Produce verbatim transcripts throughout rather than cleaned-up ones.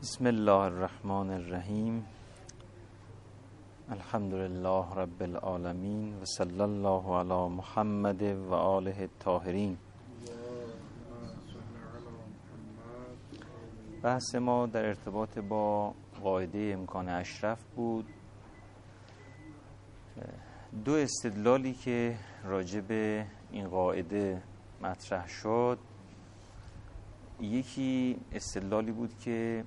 بسم الله الرحمن الرحیم. الحمد لله رب العالمین و صلی الله علی محمد و آله الطاهرین. بحث ما در ارتباط با قاعده امکان اشرف بود. دو استدلالی که راجع به این قاعده مطرح شد، یکی استدلالی بود که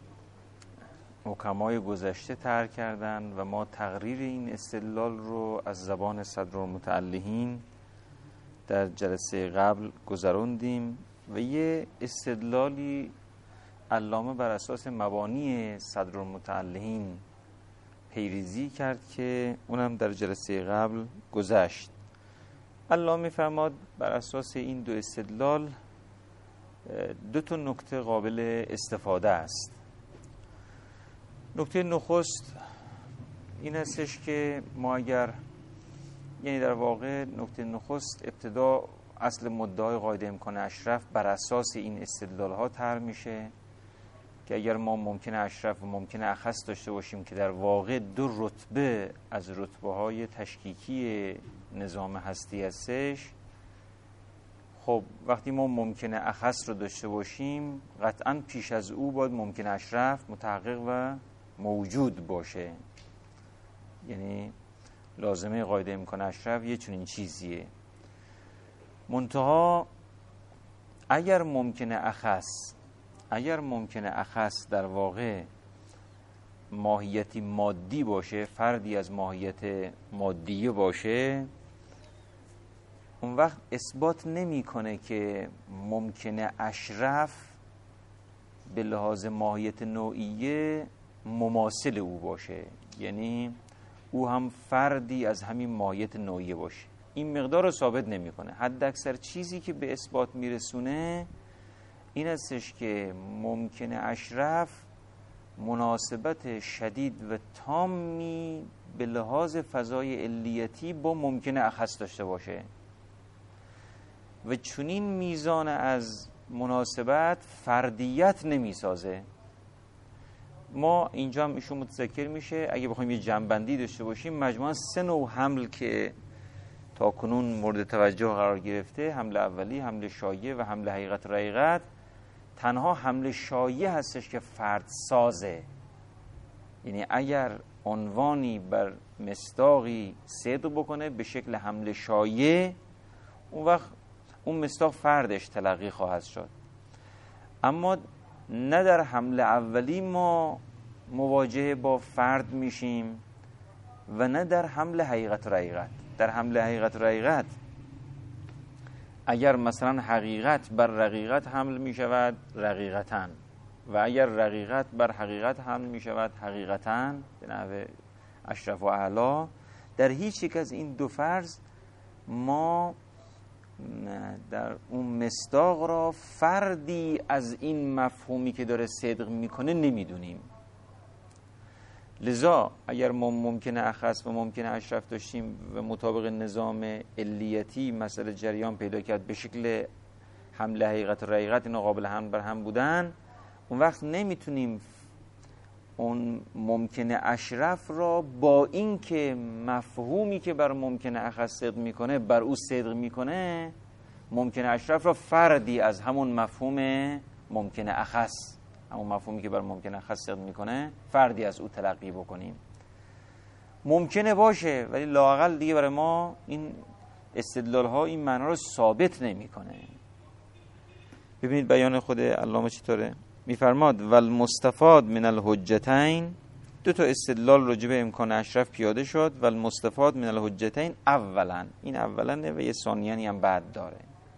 حکمای گذشته طرح کردن و ما تقریر این استدلال رو از زبان صدرالمتعلحین در جلسه قبل گذراندیم و یه استدلالی علامه بر اساس مبانی صدرالمتعلحین پیریزی کرد که اونم در جلسه قبل گذشت. علامه فرماد بر اساس این دو استدلال دو تا نکته قابل استفاده است. نکته نخست این هستش که ما اگر یعنی در واقع نکته نخست ابتدا اصل مدعای قاعده امکان اشرف بر اساس این استدلال ها طرح میشه که اگر ما ممکن اشرف و ممکن اخص داشته باشیم که در واقع دو رتبه از رتبه های تشکیکی نظام هستی هستش، خب وقتی ما ممکن اخص رو داشته باشیم قطعاً پیش از او باید ممکن اشرف متحقق و موجود باشه. یعنی لازمه قاعده امکان اشرف یه چنین چیزیه. منتها اگر ممکن اخص اگر ممکن اخص در واقع ماهیتی مادی باشه، فردی از ماهیت مادیه باشه، اون وقت اثبات نمی‌کنه که ممکن اشرف به لحاظ ماهیت نوعیه مماثل او باشه، یعنی او هم فردی از همین ماهیت نوعیه باشه. این مقدار رو ثابت نمی‌کنه. حد اکثر چیزی که به اثبات میرسونه این استش که ممکن اشرف مناسبت شدید و تامی به لحاظ فضای علیتی با ممکن اخص داشته باشه و چنین میزان از مناسبت فردیت نمیسازه. ما اینجا هم ایشون متذکر میشه اگه بخوایم یه جنبندی داشته باشیم، مجموعاً سه نوع حمل که تا کنون مورد توجه قرار گرفته، حمل اولی، حمل شایع و حمل حقیقت رقیقت، تنها حمل شایع هستش که فرد سازه. یعنی اگر عنوانی بر مصداقی صدق بکنه به شکل حمل شایع، اون وقت اون مصداق فردش تلقی خواهد شد. اما نه در حمل اولی ما مواجه با فرد میشیم و نه در حمل حقیقت و حقیقت. در حمل حقیقت و حقیقت اگر مثلا حقیقت بر رقیقت حمل می شود رقیقتاً و اگر رقیقت بر حقیقت حمل می شود حقیقتاً به نحو اشرف و اعلا، در هیچ یک از این دو فرض ما در اون مصداق را فردی از این مفهومی که داره صدق میکنه نمیدونیم. لذا اگر ما ممکنه اخص و ممکنه اشرف داشتیم و مطابق نظام علیتی مسئله جریان پیدا کرد به شکل حمل حقیقت و رقیقت اینا قابل حمل بر هم بودن، اون وقت نمیتونیم اون ممکنه اشرف را با این که مفهومی که بر ممکنه اخص صدق میکنه بر او صدق میکنه، ممکنه اشرف را فردی از همون مفهوم ممکنه اخص، همون مفهومی که بر ممکنه اخص صدق میکنه، فردی از او تلقی بکنیم. ممکنه باشه ولی لااقل دیگه برای ما این استدلال ها این معنا رو ثابت نمیکنه. ببینید بیان خود علامه چطوره؟ میفرماد والمستفاد من الحجتین، دو تا استدلال راجع به امکان اشرف پیاده شد. والمستفاد من الحجتین اولا، این اولا و یه ثانیانی هم بعد داره.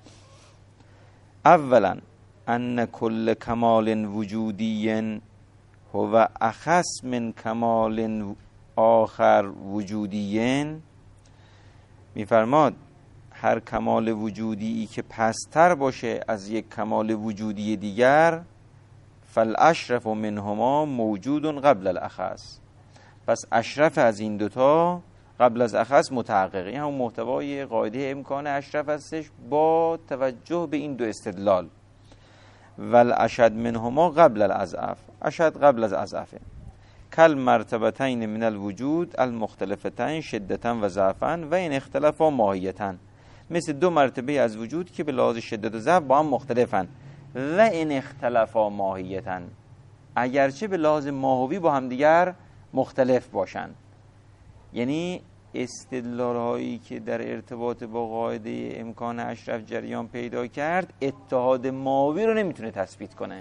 اولا ان کل کمال وجودی هو اخص من کمال آخر وجودی. میفرماد هر کمال وجودی که پستر باشه از یک کمال وجودی دیگر، فالاشرف منهما موجود قبل الاخص، پس اشرف از این دوتا قبل از اخص متحققه. این همون محتوای قاعده امکان اشرف هستش با توجه به این دو استدلال. ول اشد منهما قبل الاضعف، اشد قبل از اضعفه. کل مرتبتین من الوجود المختلفتین شدتا و ضعفا و این اختلافا ماهیتا، مثل دو مرتبه از وجود که به لحاظ شدت و ضعف با هم مختلفن. و این اختلافا ماهیتا، اگرچه به لحاظ ماهوی با هم دیگر مختلف باشن. یعنی استدلال هایی که در ارتباط با قاعده امکان اشرف جریان پیدا کرد، اتحاد ماهوی رو نمیتونه تثبیت کنه.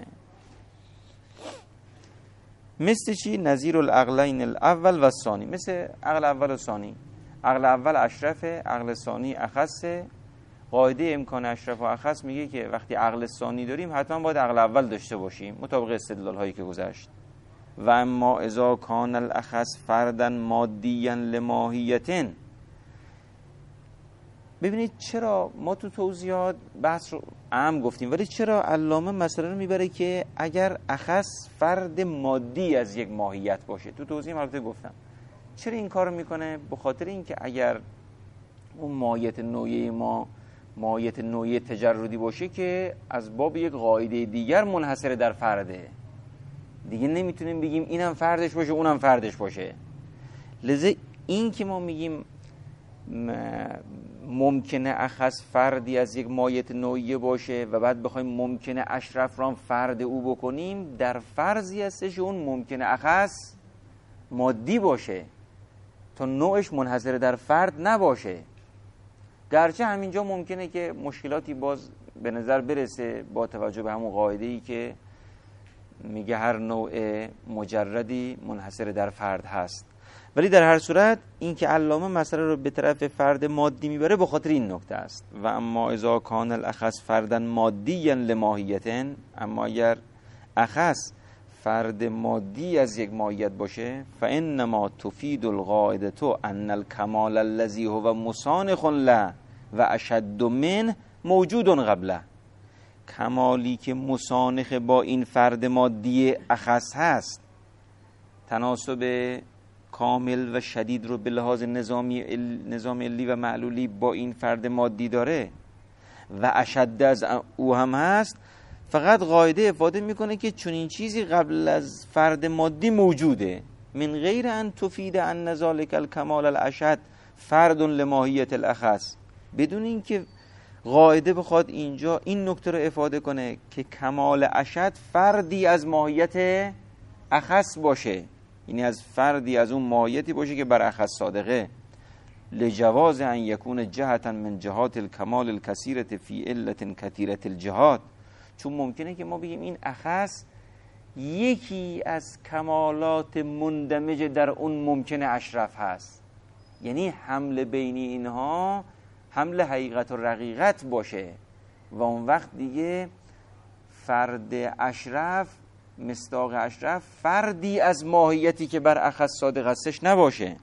مثل چی؟ نظیر العقلین الاول و ثانی، مثل عقل اول و ثانی. عقل اول اشرفه، عقل ثانی اخصه. قاعده امکان اشرف و اخص میگه که وقتی عقل ثانی داریم حتما باید عقل اول داشته باشیم، مطابق استدلال هایی که گذشت. و اما اذا کان الاخص فردا مادیا لماهیتن. ببینید چرا ما تو توضیحات بحث رو عام گفتیم، ولی چرا علامه مسئله رو میبره که اگر اخص فرد مادی از یک ماهیت باشه. تو توضیح البته گفتم چرا این کارو میکنه. به خاطر اینکه اگر اون ماهیت نوعی ما ماهیت نوعی تجردی باشه که از باب یک قاعده دیگر منحصر در فرده، دیگه نمیتونیم بگیم اینم فردش باشه اونم فردش باشه. لذا این که ما میگیم ممکنه اخص فردی از یک ماهیت نوعی باشه و بعد بخوایم ممکنه اشرف را فرد او بکنیم، در فرضی هستش اون ممکنه اخص مادی باشه تا نوعش منحصر در فرد نباشه. گرچه همینجا ممکنه که مشکلاتی باز به نظر برسه با توجه به همون قاعده‌ای که میگه هر نوع مجردی منحصر در فرد هست. ولی در هر صورت این که علامه مسئله رو به طرف فرد مادی میبره به خاطر این نکته است. و اما اذا کان الاخص فردا مادیا لماهیتن، اما اگر اخص فرد مادی از یک ماهیت باشه، فانما تفید القاعده ان الکمال الذی هو مسانخ له و اشد منه موجود قبله. کمالی که مسانخ با این فرد مادی اخص هست، تناسب کامل و شدید رو به لحاظ نظامی نظام علی و معلولی با این فرد مادی داره و اشد از او هم هست، فقط قاعده افاده میکنه که چون این چیزی قبل از فرد مادی موجوده، من غیر ان تفید ان ذلک الکمال الاشد فرد لماهیت الاخص، بدون اینکه قاعده بخواد اینجا این نکته رو افاده کنه که کمال اشد فردی از ماهیت اخص باشه، یعنی از فردی از اون ماهیتی باشه که بر اخص صادقه. لجواز ان یکون جهتا من جهات الکمال الکثیرة فی علت کثیرة الجهات، چون ممکنه که ما بگیم این اخص یکی از کمالات مندمج در اون ممکنه اشرف هست، یعنی حمل بین اینها حمل حقیقت و رقیقت باشه و اون وقت دیگه فرد اشرف مصداق اشرف فردی از ماهیتی که بر اخص صادق هستش نباشه.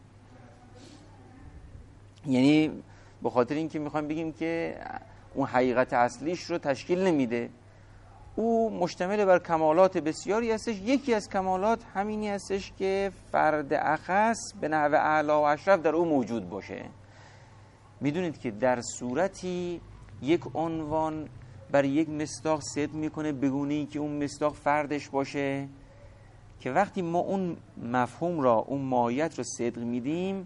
یعنی به خاطر اینکه میخوایم بگیم که اون حقیقت اصلیش رو تشکیل نمیده، او مشتمل بر کمالات بسیاری هستش. یکی از کمالات همینی هستش که فرد اخص به نحو اعلی و اشرف در او موجود باشه. میدونید که در صورتی یک عنوان بر یک مصداق صدق میکنه بگونه که اون مصداق فردش باشه که وقتی ما اون مفهوم را، اون ماهیت رو صدق میدیم،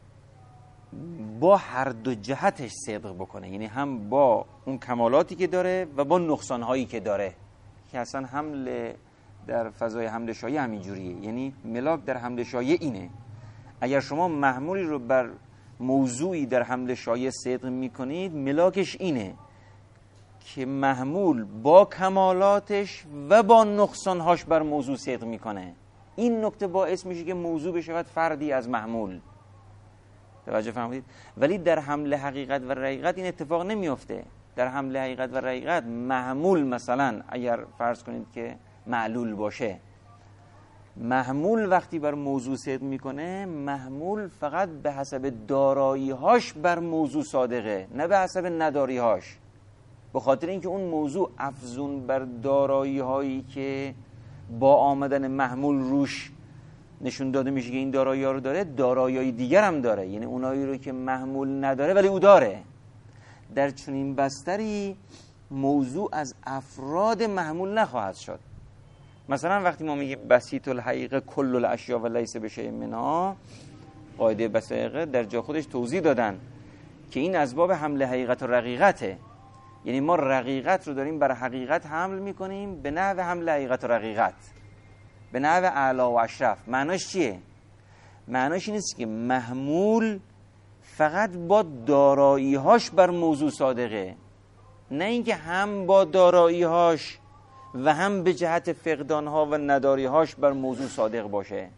با هر دو جهتش صدق بکنه، یعنی هم با اون کمالاتی که داره و با نقصانهایی که داره، که اصلا حمل در فضای حمل شایع همین جوریه. یعنی ملاک در حمل شایع اینه، اگر شما محمولی رو بر موضوعی در حمل شایع صدق میکنید، ملاکش اینه که محمول با کمالاتش و با نقصانهاش بر موضوع صدق میکنه. این نکته باعث میشه که موضوع بشود فردی از محمول. توجه فرمودید؟ ولی در حمل حقیقت و رقیقت این اتفاق نمیفته. در حمل حقیقت و رقیقت محمول مثلا اگر فرض کنید که معلول باشه، محمول وقتی بر موضوع صدق میکنه، محمول فقط به حسب دارایی‌هاش بر موضوع صادقه، نه به حسب نداری‌هاش. به خاطر اینکه اون موضوع افزون بر دارایی‌هایی که با آمدن محمول روش نشون داده میشه که این دارایی‌ها رو داره، دارایی‌های دیگر هم داره، یعنی اونایی رو که محمول نداره ولی او داره. در چنین بستری موضوع از افراد محمول نخواهد شد. مثلا وقتی ما میگیم بسیط الحقیقه کل الاشیاء و لیس بشیء منها، قاعده بسیطه در جا خودش توضیح دادن که این از باب حمل حقیقت و رقیقته. یعنی ما رقیقت رو داریم برای حقیقت حمل میکنیم به نحو حمل حقیقت و رقیقت، به نحو اعلی و اشرف. معناش چیه؟ معناش این است که محمول فقط با دارایی‌هاش بر موضوع صادقه، نه اینکه هم با دارایی‌هاش و هم به جهت فقدان‌ها و نداری‌هاش بر موضوع صادق باشه.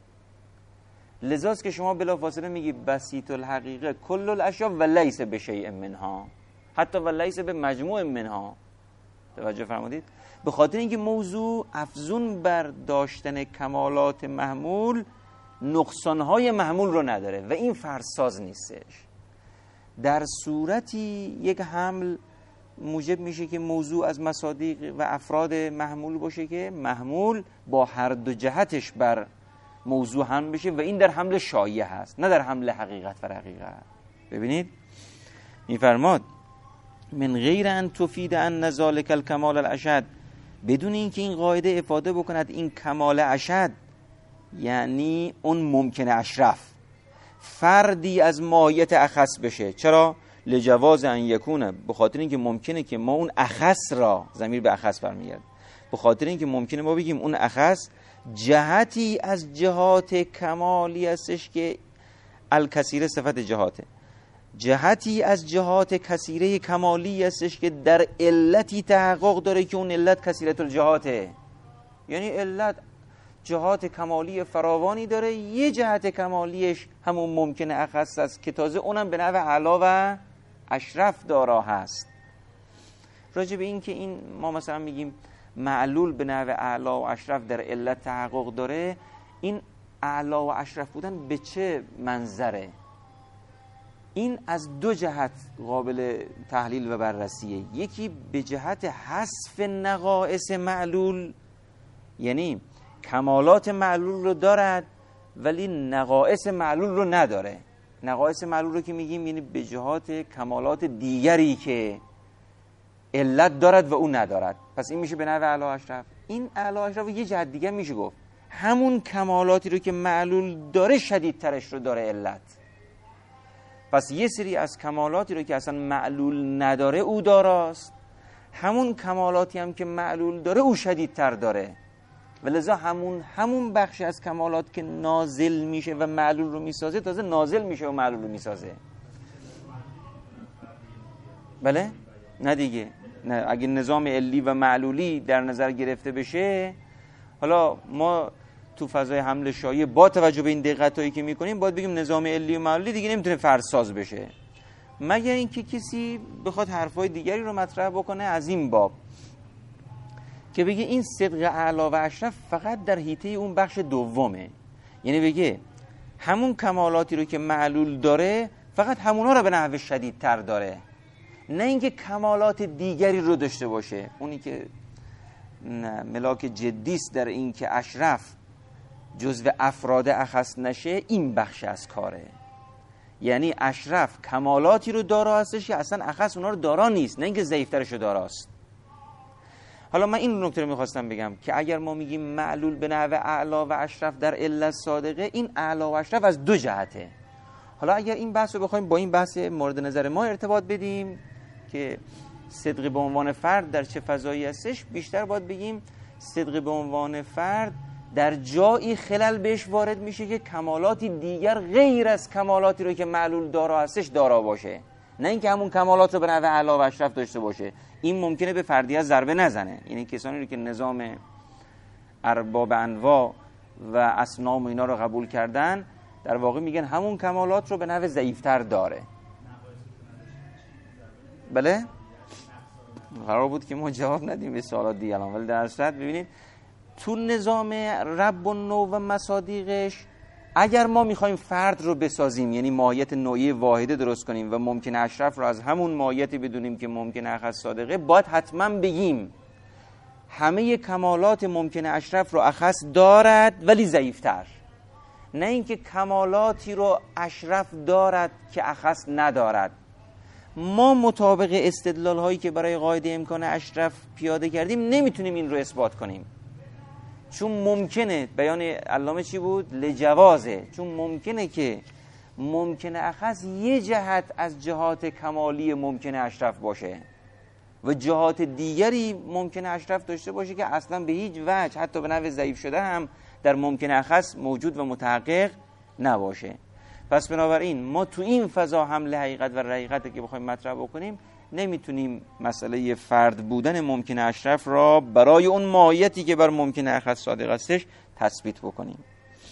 لذاست که شما بلافاصله میگی بسیط الحقیقه کل الاشیاء و لیس بشیء منها، حتی و لیس به مجموع منها. توجه فرمودید؟ به خاطر اینکه موضوع افزون بر داشتن کمالات محمول نقصان‌های محمول رو نداره و این فرساز نیستش. در صورتی یک حمل موجب میشه که موضوع از مصادیق و افراد محمول باشه که محمول با هر دو جهتش بر موضوع هم بشه و این در حمل شایع هست، نه در حمل حقیقت و رقیقت. ببینید میفرماد من غیر ان تفید ان ذلک الکمال الاشد، بدون اینکه این قاعده افاده بکند این کمال اشد یعنی اون ممکن اشرف فردی از ماهیت اخص بشه. چرا؟ لجواز ان یکونه، به خاطر اینکه ممکنه که ما اون اخص را، ضمیر به اخص برمیگرده، به خاطر اینکه ممکنه ما بگیم اون اخص جهتی از جهات کمالی هستش که الکثیره صفت جهاته، جهتی از جهات کثیره کمالی هستش که در علتی تحقق داره که اون علت کثیرت الجهاته. یعنی علت جهات کمالی فراوانی داره، یه جهت کمالیش همون ممکنه اخص است که تازه اونم به نحو اعلی و اشرف دارا هست. راجع به این که این ما مثلا میگیم معلول به نحو اعلی و اشرف در علت تحقق داره، این اعلی و اشرف بودن به چه منظره؟ این از دو جهت قابل تحلیل و بررسیه. یکی به جهت حذف نقائص معلول، یعنی کمالات معلول رو دارد ولی نقائص معلول رو نداره. نقائص معلول رو که میگیم یعنی به جهات کمالات دیگری که علت دارد و او ندارد. پس این میشه به نحو اعلی اشرف. این اعلی اشرف یه جهت دیگه میشه گفت همون کمالاتی رو که معلول داره شدیدترش رو داره علت. پس یه سری از کمالاتی رو که اصلا معلول نداره او داراست، همون کمالاتی هم که معلول داره او شدیدتر داره. ولذا همون همون بخش از کمالات که نازل میشه و معلول رو میسازه تازه نازل میشه و معلول رو میسازه. بله؟ نه دیگه. نه، اگه نظام علی و معلولی در نظر گرفته بشه، حالا ما تو فضای حمل شایع با توجه به این دقتایی که میکنیم باید بگیم نظام علی و معلولی دیگه نمیتونه فرساز بشه، مگر اینکه کسی بخواد حرفای دیگری رو مطرح بکنه از این باب که بگه این صدق اعلی و اشرف فقط در حیطه اون بخش دومه. یعنی بگه همون کمالاتی رو که معلول داره فقط همونا رو به نحو شدیدتر داره، نه اینکه کمالات دیگری رو داشته باشه. اونی که ملاک جدیست در این که اشرف جزو افراد اخص نشه، این بخش از کاره. یعنی اشرف کمالاتی رو دارا هستش که اصلا اخص اونا رو دارا نیست، نه اینکه ضعیف‌ترش رو داراست. حالا من این نکته رو میخواستم بگم که اگر ما میگیم معلول به نحو اعلی و اشرف در علت صادقه، این اعلی و اشرف از دو جهته. حالا اگر این بحث رو بخوایم با این بحث مورد نظر ما ارتباط بدیم که صدق به عنوان فرد در چه فضایی هستش، بیشتر باید بگیم صدق به عنوان فرد در جایی خلل بهش وارد میشه که کمالاتی دیگر غیر از کمالاتی رو که معلول دارا هستش دارا باشه، نه اینکه همون کمالات رو به نحو اعلی و اشرف داشته باشه. این ممکنه به فردیت ضربه نزنه. یعنی کسانی رو که نظام ارباب انواع و اصنام و اینا رو قبول کردن در واقع میگن همون کمالات رو به نحو ضعیف‌تر داره. بله؟ قرار بود که ما جواب ندیم به سوالات دیگه الان، ولی در صورت ببینید تو نظام رب و نو و مصادیقش اگر ما میخوایم فرد رو بسازیم، یعنی ماهیت نوعی واحده درست کنیم و ممکن اشرف رو از همون ماهیتی بدونیم که ممکن اخص صادقه، باید حتما بگیم همه کمالات ممکن اشرف رو اخص دارد ولی ضعیفتر، نه اینکه کمالاتی رو اشرف دارد که اخص ندارد. ما مطابق استدلال هایی که برای قاعده امکان اشرف پیاده کردیم نمیتونیم این رو اثبات کنیم، چون ممکنه، بیان علامه چی بود؟ لجوازه، چون ممکنه که ممکنه اخص یه جهت از جهات کمالی ممکنه اشرف باشه و جهات دیگری ممکنه اشرف داشته باشه که اصلا به هیچ وجه حتی به نحو ضعیف شده هم در ممکنه اخص موجود و متحقق نباشه. پس بنابراین ما تو این فضا حمل حقیقت و رقیقت که بخوایم مطرح بکنیم نمیتونیم مسئله فرد بودن ممکنه اشرف را برای اون ماهیتی که بر ممکنه اخص صادق استش تثبیت بکنیم.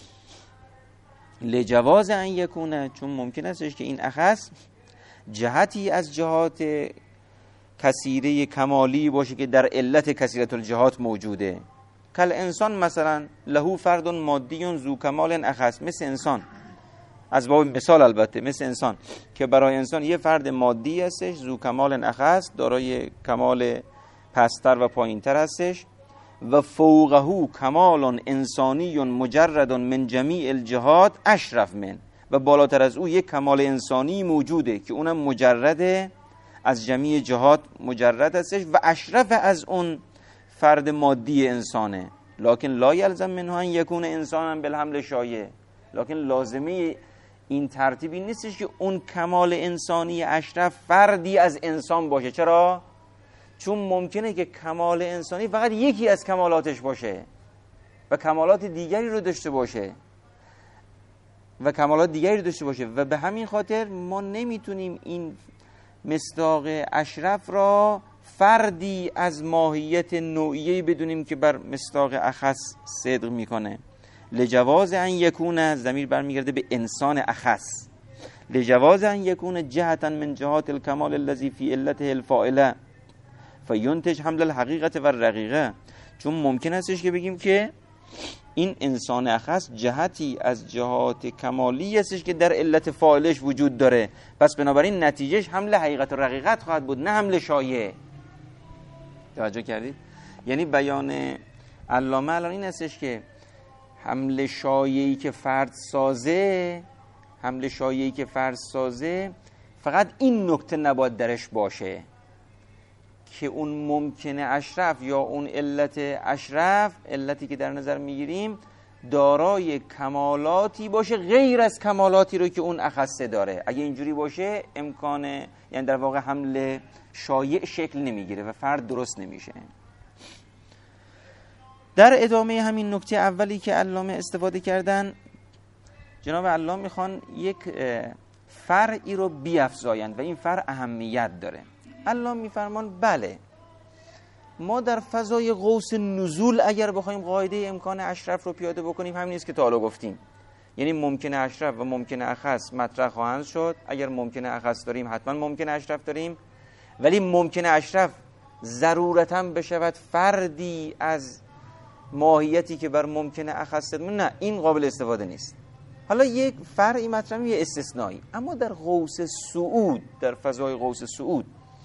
لجواز ان یکونه، چون ممکن استش که این اخص جهتی از جهات کثیره کمالی باشه که در علت کثیرت الجهات موجوده. کل انسان مثلا له فرد مادی ذو کمال اخص، مثل انسان، از باب مثال البته، مثل انسان که برای انسان یه فرد مادی هستش ذو کمال اخص، دارای کمال پستر و پایینتر هستش، و فوقه کمال انسانی مجرد من جمیع الجهات اشرف من، و بالاتر از او یک کمال انسانی موجوده که اونم مجرده از جمیع جهات مجرد هستش و اشرف از اون فرد مادی انسانه. لکن لا یلزم منه ان یکون انسانا بالحمل شایع، لکن لازمه این ترتیبی نیستش که اون کمال انسانی اشرف فردی از انسان باشه. چرا؟ چون ممکنه که کمال انسانی فقط یکی از کمالاتش باشه و کمالات دیگری رو داشته باشه و کمالات دیگری رو داشته باشه و به همین خاطر ما نمیتونیم این مصداق اشرف را فردی از ماهیت نوعیه‌ای بدونیم که بر مصداق اخص صدق میکنه. لجواز ان یکونه، ضمیر برمیگرده به انسان اخص، لجواز ان یکونه جهتا من جهات الکمال الذی فی علته الفاعله فینتج حمل الحقیقت و الرقیقه، چون ممکن استش که بگیم که این انسان اخص جهتی از جهات کمالی استش که در علت فاعلش وجود داره، پس بنابراین نتیجهش حمل حقیقت و رقیقت خواهد بود، نه حمل شایع. توجه کردید؟ یعنی بیان علامه الان این استش که حمل شایعی که فرد سازه، حمل شایعی که فرد سازه فقط این نکته نباید درش باشه که اون ممکنه اشرف یا اون علت اشرف، علتی که در نظر میگیریم، دارای کمالاتی باشه غیر از کمالاتی رو که اون اخصه داره. اگه اینجوری باشه امکان، یعنی در واقع حمل شایع شکل نمیگیره و فرد درست نمیشه. در ادامه همین نکته اولی که علامه استفاده کردن، جناب علامه میخوان یک فرعی رو بیفزایند و این فرع اهمیت داره. علامه میفرمان بله، ما در فضای قوس نزول اگر بخوایم قاعده امکان اشرف رو پیاده بکنیم همین است که تا حالا گفتیم، یعنی ممکنه اشرف و ممکنه اخص مطرح خواهند شد. اگر ممکنه اخص داریم حتما ممکنه اشرف داریم، ولی ممکنه اشرف ضرورتاً بشود فردی از ماهیتی که بر ممکنه اخص داریم، نه، این قابل استفاده نیست. حالا یک فرعی مطرح، یه استثنایی، اما در قوس صعود، در فضای قوس صعود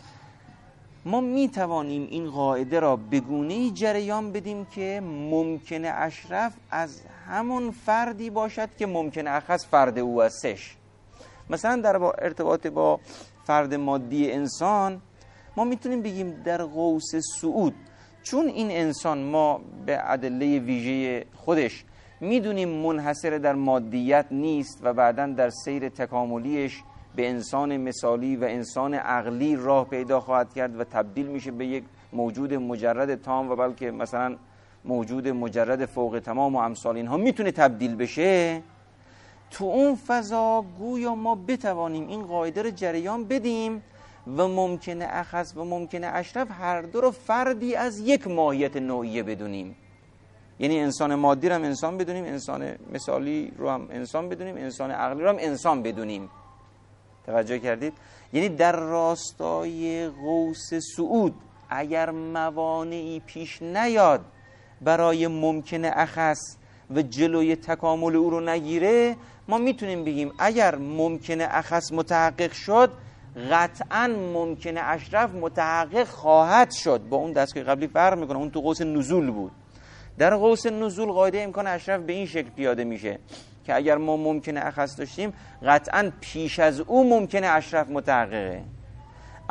ما می توانیم این قاعده را به گونه‌ای جریان بدیم که ممکنه اشرف از همون فردی باشد که ممکنه اخص فرد او هستش. مثلا در با ارتباط با فرد مادی انسان ما میتونیم بگیم در قوس صعود، چون این انسان ما به ادله ویژه خودش میدونیم منحصر در مادیت نیست و بعداً در سیر تکاملیش به انسان مثالی و انسان عقلی راه پیدا خواهد کرد و تبدیل میشه به یک موجود مجرد تام و بلکه مثلا موجود مجرد فوق تمام و امثال اینها میتونه تبدیل بشه. تو اون فضا گویا ما بتوانیم این قاعده رو جریان بدیم و ممکنه اخص و ممکنه اشرف هر دو رو فردی از یک ماهیت نوعیه بدونیم. یعنی انسان مادی رو هم انسان بدونیم، انسان مثالی رو هم انسان بدونیم، انسان عقلی رو هم انسان بدونیم. توجه کردید؟ یعنی در راستای قوس صعود اگر موانعی پیش نیاد برای ممکنه اخص و جلوی تکامل او رو نگیره، ما میتونیم بگیم اگر ممکنه اخص متحقق شد قطعاً ممکنه اشرف متحقق خواهد شد. با اون دستگاه قبلی فرق میکنه، اون تو قوس نزول بود. در قوس نزول قاعده امکان اشرف به این شکل پیاده میشه که اگر ما ممکنه اخص داشتیم قطعاً پیش از او ممکنه اشرف متحققه.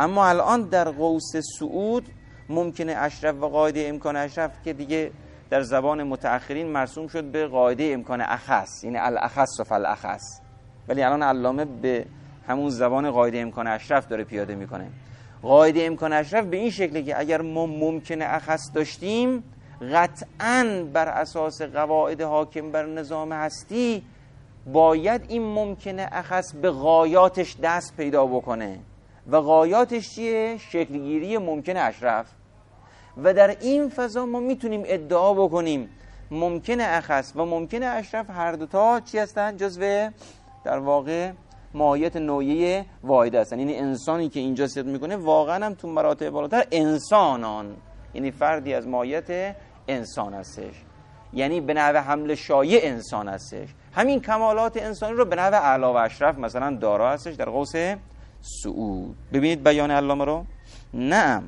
اما الان در قوس صعود ممکنه اشرف و قاعده امکان اشرف که دیگه در زبان متأخرین مرسوم شد به قاعده امکان اخص، یعنی الاخص و فالاخص، ولی الان علامه به همون زبان قاعده امکان اشرف داره پیاده میکنه. قاعده امکان اشرف به این شکله که اگر ما ممکنه اخص داشتیم، قطعاً بر اساس قواعد حاکم بر نظام هستی باید این ممکنه اخص به غایاتش دست پیدا بکنه و غایاتش چیه؟ شکلگیری ممکنه اشرف. و در این فضا ما میتونیم ادعا بکنیم ممکنه اخص و ممکنه اشرف هر دوتا چی هستن؟ جزو در واقع ماهیت نوعی واحد هستن. یعنی انسانی که اینجا صدق میکنه واقعا هم تو مراتب بالاتر انسانان، یعنی فردی از ماهیت انسان هستش، یعنی به نحو حمل شایع انسان هستش. همین کمالات انسانی رو به نحو اعلی و اشرف مثلا دارا هستش در قوس صعود. ببینید بیان علامه رو. نعم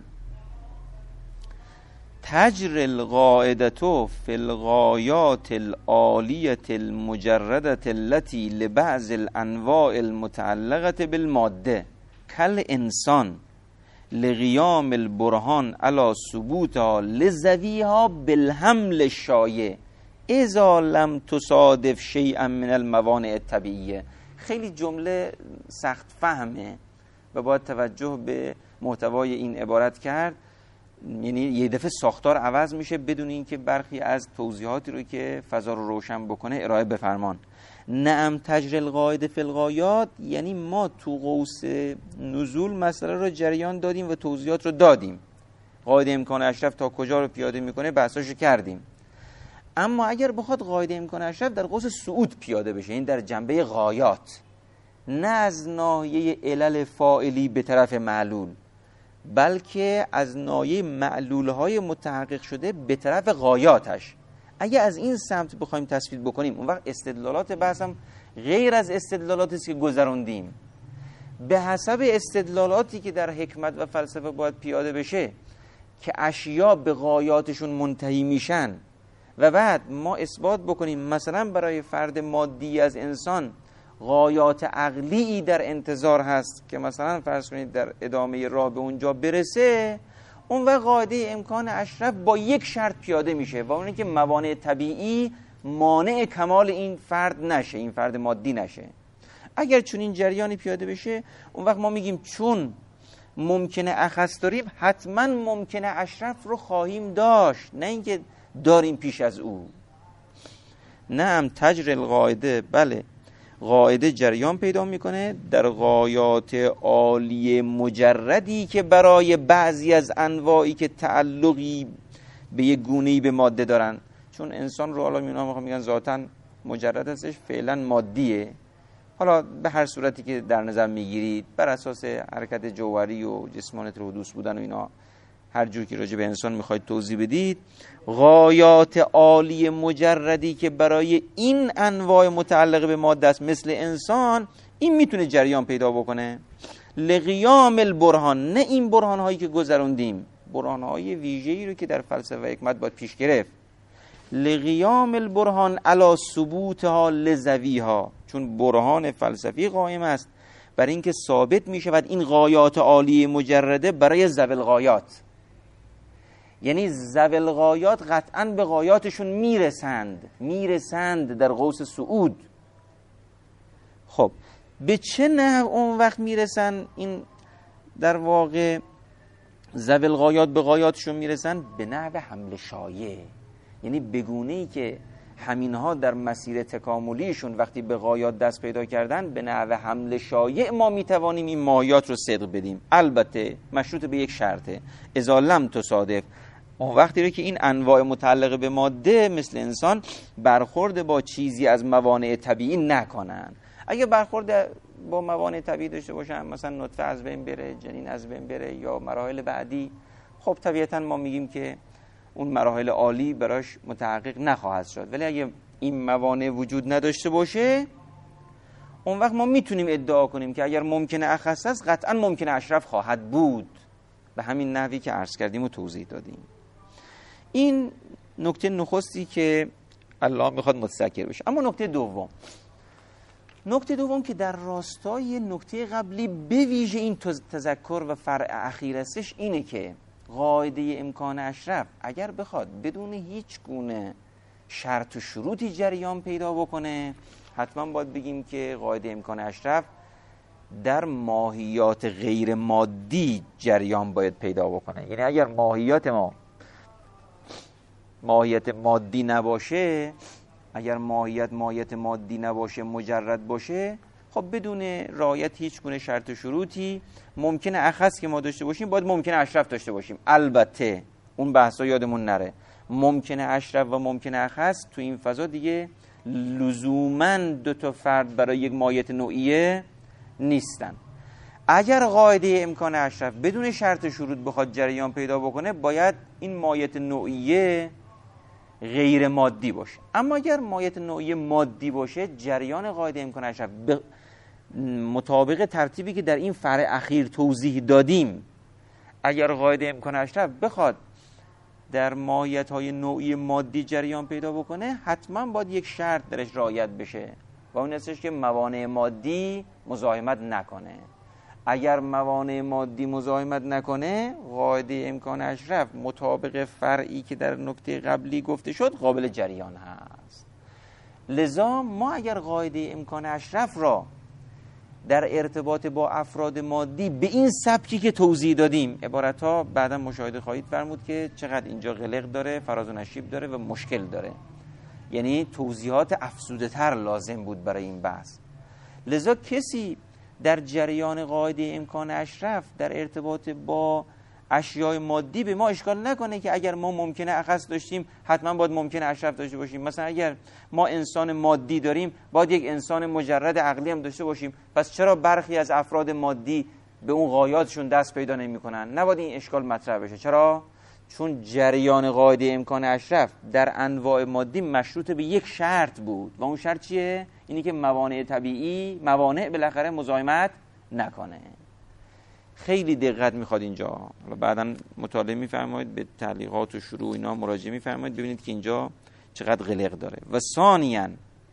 تجر القاعدة فی الغایات العالیة المجردة التي لبعض الانواع المتعلقة بالماده کل انسان لقیام البرهان علی ثبوتها لزویها بالحمل الشایع اذا لم تصادف شیئا من الموانع الطبیعیه. خیلی جمله سخت فهمه و باید توجه به محتوای این عبارت کرد. یعنی یه دفعه ساختار عوض میشه بدون اینکه برخی از توضیحاتی رو که فضا رو روشن بکنه ارائه بفرمان. نعم تجر القاعده فی الغایات، یعنی ما تو قوس نزول مسئله رو جریان دادیم و توضیحات رو دادیم. قاعده امکان اشرف تا کجا رو پیاده میکنه بحثاشو کردیم. اما اگر بخواد قاعده امکان اشرف در قوس صعود پیاده بشه، این در جنبه غایات، نه از ناحیه علل فاعلی به طرف معلول، بلکه از ناحیه معلولهای متحقق شده به طرف غایاتش، اگه از این سمت بخوایم تثبیت بکنیم، اون وقت استدلالات بحثم غیر از استدلالاتی که گذروندیم. به حسب استدلالاتی که در حکمت و فلسفه باید پیاده بشه که اشیا به غایاتشون منتهی میشن و بعد ما اثبات بکنیم مثلا برای فرد مادی از انسان غایات عقلی در انتظار هست که مثلا فرض کنید در ادامه راه به اونجا برسه، اون وقت قاعده امکان اشرف با یک شرط پیاده میشه و اون که موانع طبیعی مانع کمال این فرد نشه، این فرد مادی نشه. اگر چون این جریانی پیاده بشه، اون وقت ما میگیم چون ممکنه اخص داریم حتما ممکنه اشرف رو خواهیم داشت، نه اینکه داریم پیش از او. نعم تجر القاعده، بله قاعده جریان پیدا میکنه در غایات عالی مجردی که برای بعضی از انواعی که تعلقی به یک گونه‌ای به ماده دارن. چون انسان رو حالا مینا میگن ذاتاً مجرد هستش، فعلا مادیه. حالا به هر صورتی که در نظر میگیرید بر اساس حرکت جوهری و جسمانیت و حدوث بودن و اینا، هر جور که راجع به انسان میخواید توضیح بدید، غایات عالی مجردی که برای این انواع متعلق به ماده است مثل انسان، این میتونه جریان پیدا بکنه لقیام البرهان، نه این برهان هایی که گذروندیم، برهان های ویژه‌ای رو که در فلسفه حکمت باید پیش گرفت. لقیام البرهان علی ثبوتها لزویها، چون برهان فلسفی قائم است بر اینکه ثابت می شود این غایات عالی مجرده برای ذوی الغایات، یعنی ذوی الغایات قطعاً به غایاتشون میرسند میرسند در قوس صعود. خب به چه نحو اون وقت میرسن؟ این در واقع ذوی الغایات به غایاتشون میرسن به نحو حمل شایع، یعنی بگونه‌ای که همینها در مسیر تکاملیشون وقتی به غایات دست پیدا کردن به نحو حمل شایع ما میتوانیم این ماهیات رو صدق بدیم، البته مشروط به یک شرطه، اذا لم تصادف، اون وقتی رو که این انواع متعلق به ماده مثل انسان برخورد با چیزی از موانع طبیعی نکنن. اگه برخورد با موانع طبیعی داشته باشن، مثلا نطفه از بین بره، جنین از بین بره یا مراحل بعدی، خب طبیعتا ما میگیم که اون مراحل عالی براش متحقق نخواهد شد. ولی اگه این موانع وجود نداشته باشه، اون وقت ما میتونیم ادعا کنیم که اگر ممکنه اخص است قطعا ممکنه اشرف خواهد بود، به همین نحوی که عرض کردیم و توضیح دادیم. این نکته نخستی که الله میخواد متذکر بشه. اما نکته دوم، نکته دوم که در راستای نکته قبلی به ویژه این تذکر و فرع اخیر استش اینه که قاعده امکان اشرف اگر بخواد بدون هیچ گونه شرط و شروطی جریان پیدا بکنه، حتما باید بگیم که قاعده امکان اشرف در ماهیات غیر مادی جریان باید پیدا بکنه. یعنی اگر ماهیات ما ماهیت مادی نباشه، اگر ماهیت ماهیت مادی نباشه، مجرد باشه، خب بدون رعایت هیچ گونه شرط و شروطی ممکنه اخص که ما داشته باشیم باید ممکنه اشرف داشته باشیم. البته اون بحثا یادمون نره، ممکنه اشرف و ممکنه اخص تو این فضا دیگه لزوماً دو تا فرد برای یک ماهیت نوعیه نیستن. اگر قاعده امکان اشرف بدون شرط و شروط بخواد جریان پیدا بکنه، باید این ماهیت نوعیه غیر مادی باشه. اما اگر ماهیت نوعی مادی باشه، جریان قاعده امکان اشرف مطابق ترتیبی که در این فرع اخیر توضیح دادیم، اگر قاعده امکان اشرف بخواد در ماهیت های نوعی مادی جریان پیدا بکنه، حتما باید یک شرط درش رعایت بشه و اون هستش که موانع مادی مزاحمت نکنه. اگر موانع مادی مزاحمت نکنه، قاعده امکان اشرف مطابق فرعی که در نکته قبلی گفته شد قابل جریان هست. لذا ما اگر قاعده امکان اشرف را در ارتباط با افراد مادی به این سبکی که توضیح دادیم، عبارت ها بعدا مشاهده خواهید فرمود که چقدر اینجا غلق داره، فراز و نشیب داره و مشکل داره، یعنی توضیحات افزوده تر لازم بود برای این بحث. لذا کسی در جریان قاعده امکان اشرف در ارتباط با اشیاء مادی به ما اشکال نکنه که اگر ما ممکنه اخص داشتیم حتما باید ممکنه اشرف داشته باشیم. مثلا اگر ما انسان مادی داریم باید یک انسان مجرد عقلی هم داشته باشیم، پس چرا برخی از افراد مادی به اون غایاتشون دست پیدا نمی‌کنن؟ نباید این اشکال مطرح بشه. چرا؟ چون جریان قاعده امکان اشرف در انواع مادی مشروط به یک شرط بود و اون شرط چیه؟ اینی که موانع طبیعی موانع بالاخره مزاحمت نکنه. خیلی دقت میخواد اینجا. حالا بعداً مطالعه میفرمایید، به تعلیقات و شروع اینا مراجعه میفرمایید، ببینید که اینجا چقدر غلق داره. و ثانیاً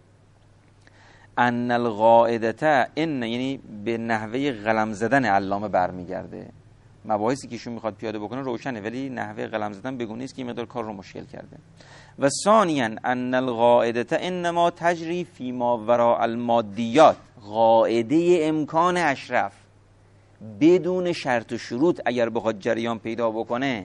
ان القاعده ان، یعنی به نحوه قلم زدن علامه برمیگرده. مباحثی که ایشون میخواد پیاده بکنه روشنه، ولی نحوه قلم زدن بگونه است که این مقدار کار رو مشکل کرده. و ثانیاً ان القاعده انما تجری فی ما وراء المادیات، قاعده امکان اشرف بدون شرط و شروط اگر بخواد جریان پیدا بکنه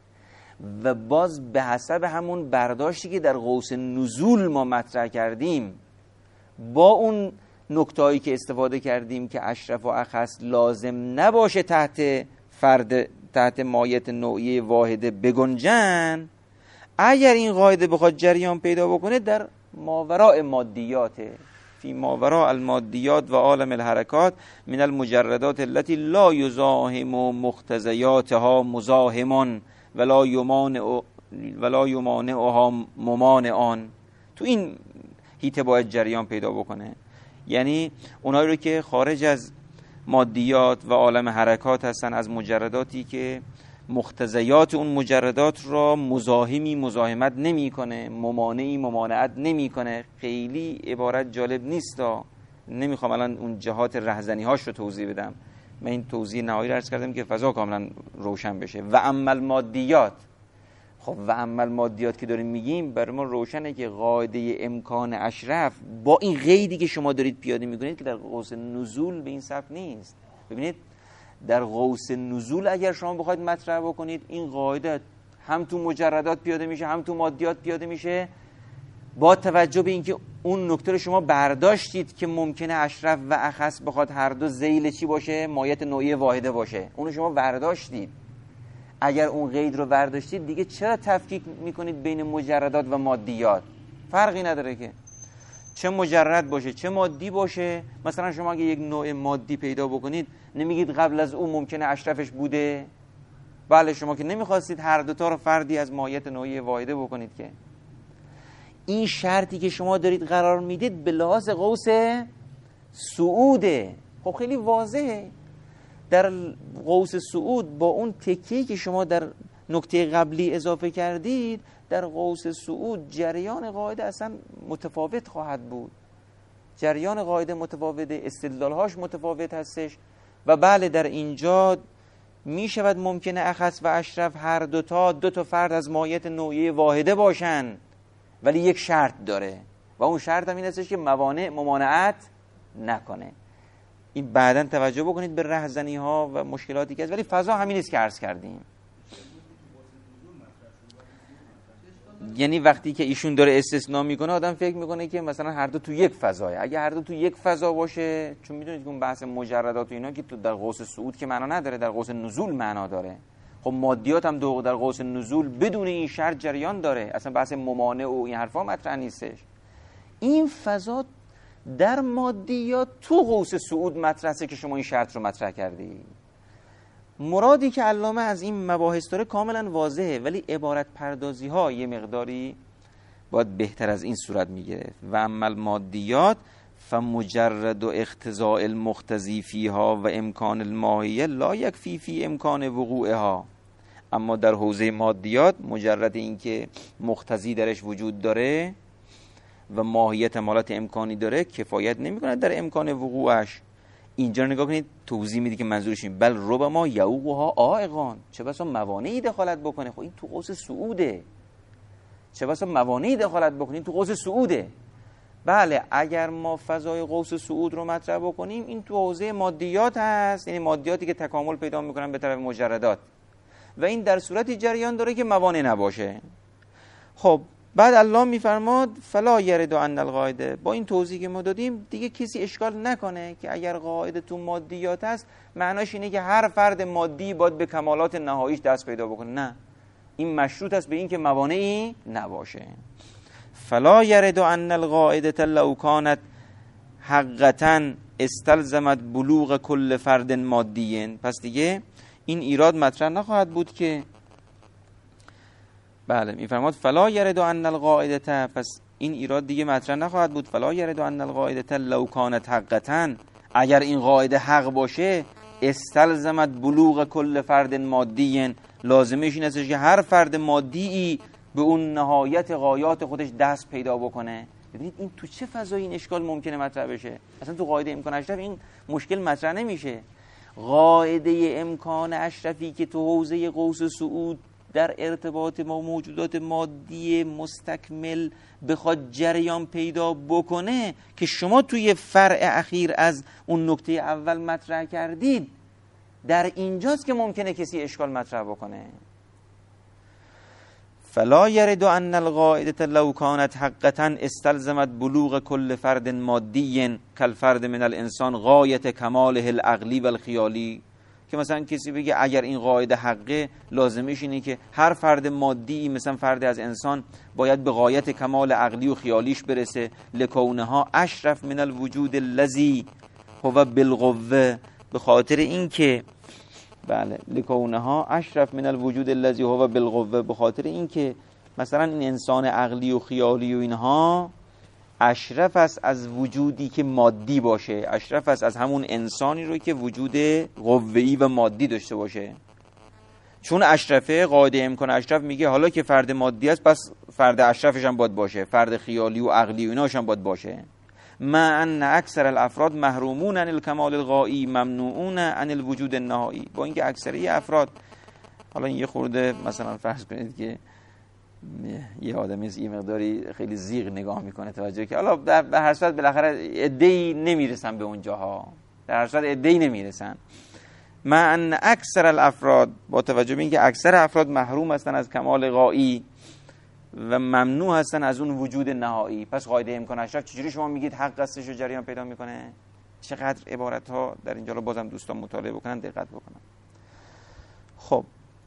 و باز به حسب همون برداشتی که در قوس نزول ما مطرح کردیم، با اون نکتهایی که استفاده کردیم که اشرف و اخص لازم نباشه تحت فرد تحت مایت نوعی واحده بگنجن، اگر این قاعده بخواد جریان پیدا بکنه در ماوراء مادیاته، فی ماوراء المادیات و عالم الحرکات من المجردات التي لا يزاحم مقتضیاتها مزاحم ولا یمانع ولا یمانعها ممانعان. تو این هیته باید جریان پیدا بکنه، یعنی اونایی رو که خارج از مادیات و عالم حرکات هستن، از مجرداتی که مقتضیات اون مجردات را مزاحمی مزاحمت نمی کنه، ممانعی ممانعت نمی کنه. خیلی عبارت جالب نیست، نمیخوام الان اون جهات رهزنی هاش رو توضیح بدم، من این توضیح نهایی رو عرض کردم که فضا کاملا روشن بشه. و اما المادیات، خب و اما المادیات که داریم میگیم برای ما روشنه که قاعده امکان اشرف با این قیدی که شما دارید پیاده میکنید که در قوس نزول به این صف نیست. ببینید در قوس نزول اگر شما بخواید مطرح بکنید، این قاعده هم تو مجردات پیاده میشه هم تو مادیات پیاده میشه، با توجه به اینکه اون نکته رو شما برداشتید که ممکنه اشرف و اخص بخواد هر دو ذیل چی باشه؟ مایت نوعی واحده باشه. اونو شما برداشتید. اگر اون قید رو برداشتید دیگه چرا تفکیک میکنید بین مجردات و مادیات؟ فرقی نداره که چه مجرد باشه چه مادی باشه. مثلا شما اگه یک نوع مادی پیدا بکنید، نمیگید قبل از اون ممکنه اشرفش بوده؟ بله، شما که نمیخواستید هر دوتا رو فردی از مایت نوعی واحده بکنید که. این شرطی که شما دارید قرار میدید به لحاظ قوس صعوده. خب خیلی واضحه. در قوس صعود با اون تکیه‌ای که شما در نکته قبلی اضافه کردید، در قوس صعود جریان قاعده اصلا متفاوت خواهد بود. جریان قاعده متفاوته، استدلالهاش متفاوت هستش و بله در اینجا می شود ممکنه اخص و اشرف هر دوتا دو تا فرد از ماهیت نوعی واحده باشن، ولی یک شرط داره و اون شرط هم این هستش که موانع ممانعت نکنه. این بعداً توجه بکنید به رهزنی ها و مشکلاتی که هست، ولی فضا همین است که عرض کردیم. یعنی وقتی که ایشون داره استثناء میکنه آدم فکر میکنه که مثلا هر دو تو یک فضاه. اگه هر دو تو یک فضا باشه، چون میدونید که اون بحث مجردات و اینا که تو در قوس صعود که معنا نداره، در قوس نزول معنا داره. خب مادیات هم دو در قوس نزول بدون این شرط جریان داره، اصلا بحث ممانع و این حرفا مطرح نیستش. این فضا در مادیات تو قوس صعود مطرحه که شما این شرط رو مطرح کردی. مرادی که علامه از این مباحث داره کاملا واضحه، ولی عبارت پردازی ها یه مقداری باید بهتر از این صورت میگیره. و اما مادیات فمجرد و اختزاء المختزی فیها و امکان الماهیه لا یکفی فی امکان وقوعها. اما در حوزه مادیات مجرد اینکه مختزی درش وجود داره و ماهیت مالات امکانی داره کفایت نمیکنه در امکان وقوعش. اینجا نگاه کنید توضیح میده که منظورش این بل ربما یعوقها عائقان، چه بسا موانعی دخالت بکنه. خب این تو قوس صعوده، چه بسا موانعی دخالت بکنه، تو قوس صعوده. بله اگر ما فضای قوس صعود رو مطرح بکنیم این تو حوزه مادیات هست، یعنی مادیاتی که تکامل پیدا میکنن به طرف مجردات، و این در صورتی جریان داره که موانع نباشه. خب بعد الله میفرماد فلا یرد عن القاعده. با این توضیحی که ما دادیم دیگه کسی اشکال نکنه که اگر قاعده تو مادیات هست معناش اینه که هر فرد مادی باید به کمالات نهاییش دست پیدا بکنه. نه، این مشروط است به این که موانعی نباشه. فلا یرد عن القاعده لو کانت حقیقتا استلزمت بلوغ کل فرد مادی. پس دیگه این ایراد مطرح نخواهد بود که بله میفرماد فلا یرد عن القاعده، پس این ایراد دیگه مطرح نخواهد بود. فلا یرد عن القاعده لو کانت حقیقتا، اگر این قاعده حق باشه استلزمت بلوغ کل فرد مادی، لازمش این است که هر فرد مادی به اون نهایت غایات خودش دست پیدا بکنه. ببینید این تو چه فضایی این اشکال ممکنه مطرح بشه. اصلا تو قاعده امکان اشرف این مشکل مطرح نمیشه. قاعده امکان اشرفی که تو حوزه قوس صعود در ارتباط ما موجودات مادی مستکمل بخواد جریان پیدا بکنه که شما توی فرع اخیر از اون نکته اول مطرح کردید، در اینجاست که ممکنه کسی اشکال مطرح بکنه. فلا یرد عن القاعده لو کانت حقیقتا استلزمت بلوغ کل فرد مادی کالفرد من الانسان غایت کماله العقلی و الخیالی. که مثلا کسی بگه اگر این قاعده حقه لازمش اینه که هر فرد مادی مثلا فرد از انسان باید به غایت کمال عقلی و خیالیش برسه، لکونها اشرف من الوجود الذی هو بالقوه، به خاطر اینکه بله لکونها اشرف من الوجود الذی هو بالقوه، به خاطر اینکه مثلا این انسان عقلی و خیالی و اینها اشرف است از وجودی که مادی باشه، اشرف است از همون انسانی رو که وجود قوه‌ای و مادی داشته باشه. چون اشرفه، قاعده امکان اشرف میگه حالا که فرد مادی است پس فرد اشرفش هم باید باشه، فرد خیالی و عقلی و ایناش هم باید باشه. ما ان اکثر الافراد محرومون عن الکمال الغایی ممنوعون عن الوجود النهایی. با اینکه اکثری افراد، حالا یه خورده مثلا فرض کنید که یه آدمی یه مقداری خیلی زیغ نگاه میکنه، توجه که حالا در هر صورت بالاخره عده‌ای نمیرسن به اونجاها، در هر صورت عده‌ای نمیرسن. ما ان اکثر الافراد، با توجه به اینکه اکثر افراد محروم هستن از کمال غایی و ممنوع هستن از اون وجود نهایی، پس قاعده امکان اشرف چجوری شما میگید حق هستش و جریان پیدا میکنه؟ چقدر عبارت ها در اینجا رو بازم دوستان مطالعه بکنن، دقت بکنن. خب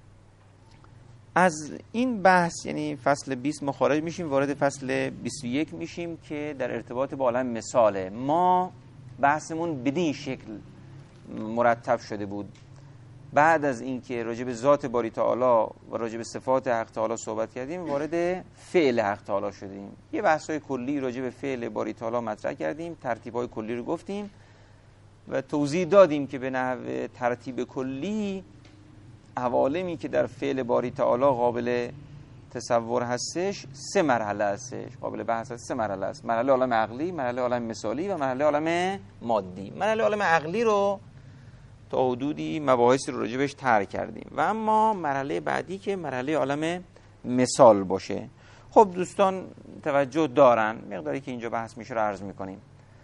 از این بحث یعنی فصل بیست ما خارج میشیم، وارد فصل بیست و یک میشیم که در ارتباط با عالم مثاله. ما بحثمون بدین شکل مرتب شده بود. بعد از اینکه راجع به ذات باری تعالی و راجع به صفات حق تعالی صحبت کردیم، وارد فعل حق تعالی شدیم. یه بحث‌های کلی راجع به فعل باری تعالی مطرح کردیم، ترتیب‌های کلی رو گفتیم و توضیح دادیم که به نحو ترتیب کلی عوالمی که در فعل باری تعالی قابل تصور هستش سه مرحله هستش، قابل بحث هست. سه مرحله است: مرحله عالم عقلی، مرحله عالم مثالی و مرحله عالم مادی. مرحله عالم عقلی رو تا حدودی مباحثی رو راجبش طرح کردیم و اما مرحله بعدی که مرحله عالم مثال باشه. خب دوستان توجه دارن، مقداری که اینجا بحث میشه رو عرض میکنیم.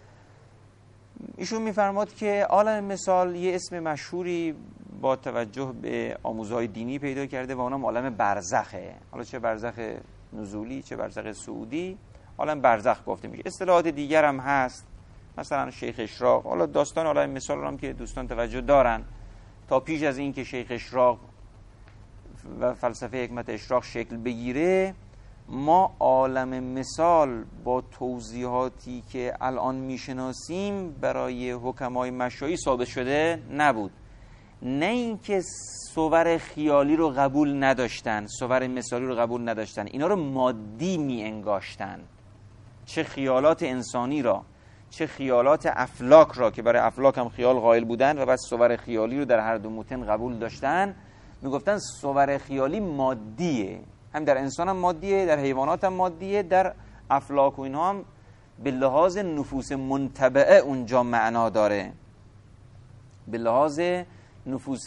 ایشون میفرماد که عالم مثال یه اسم مشهوری با توجه به آموزهای دینی پیدا کرده و اونم عالم برزخه. حالا چه برزخ نزولی چه برزخ صعودی، عالم برزخ گفته میشه. اصطلاحات دیگر هم هست، مثلا شیخ اشراق. حالا داستان عالم مثال رو هم که دوستان توجه دارن، تا پیش از این که شیخ اشراق و فلسفه حکمت اشراق شکل بگیره، ما عالم مثال با توضیحاتی که الان میشناسیم برای حکمای مشایی ثابت شده نبود. نه اینکه صور خیالی رو قبول نداشتن، صور مثالی رو قبول نداشتن، اینا رو مادی می انگاشتن. چه خیالات انسانی را، چه خیالات افلاک را که برای افلاک هم خیال قائل بودن و بعد صور خیالی رو در هر دو متن قبول داشتن، میگفتن صور خیالی مادیه. هم در انسان هم مادیه، در حیوانات هم مادیه، در افلاک و اینها هم به لحاظ نفوس منتبعه اونجا معنا داره، به لحاظ نفوس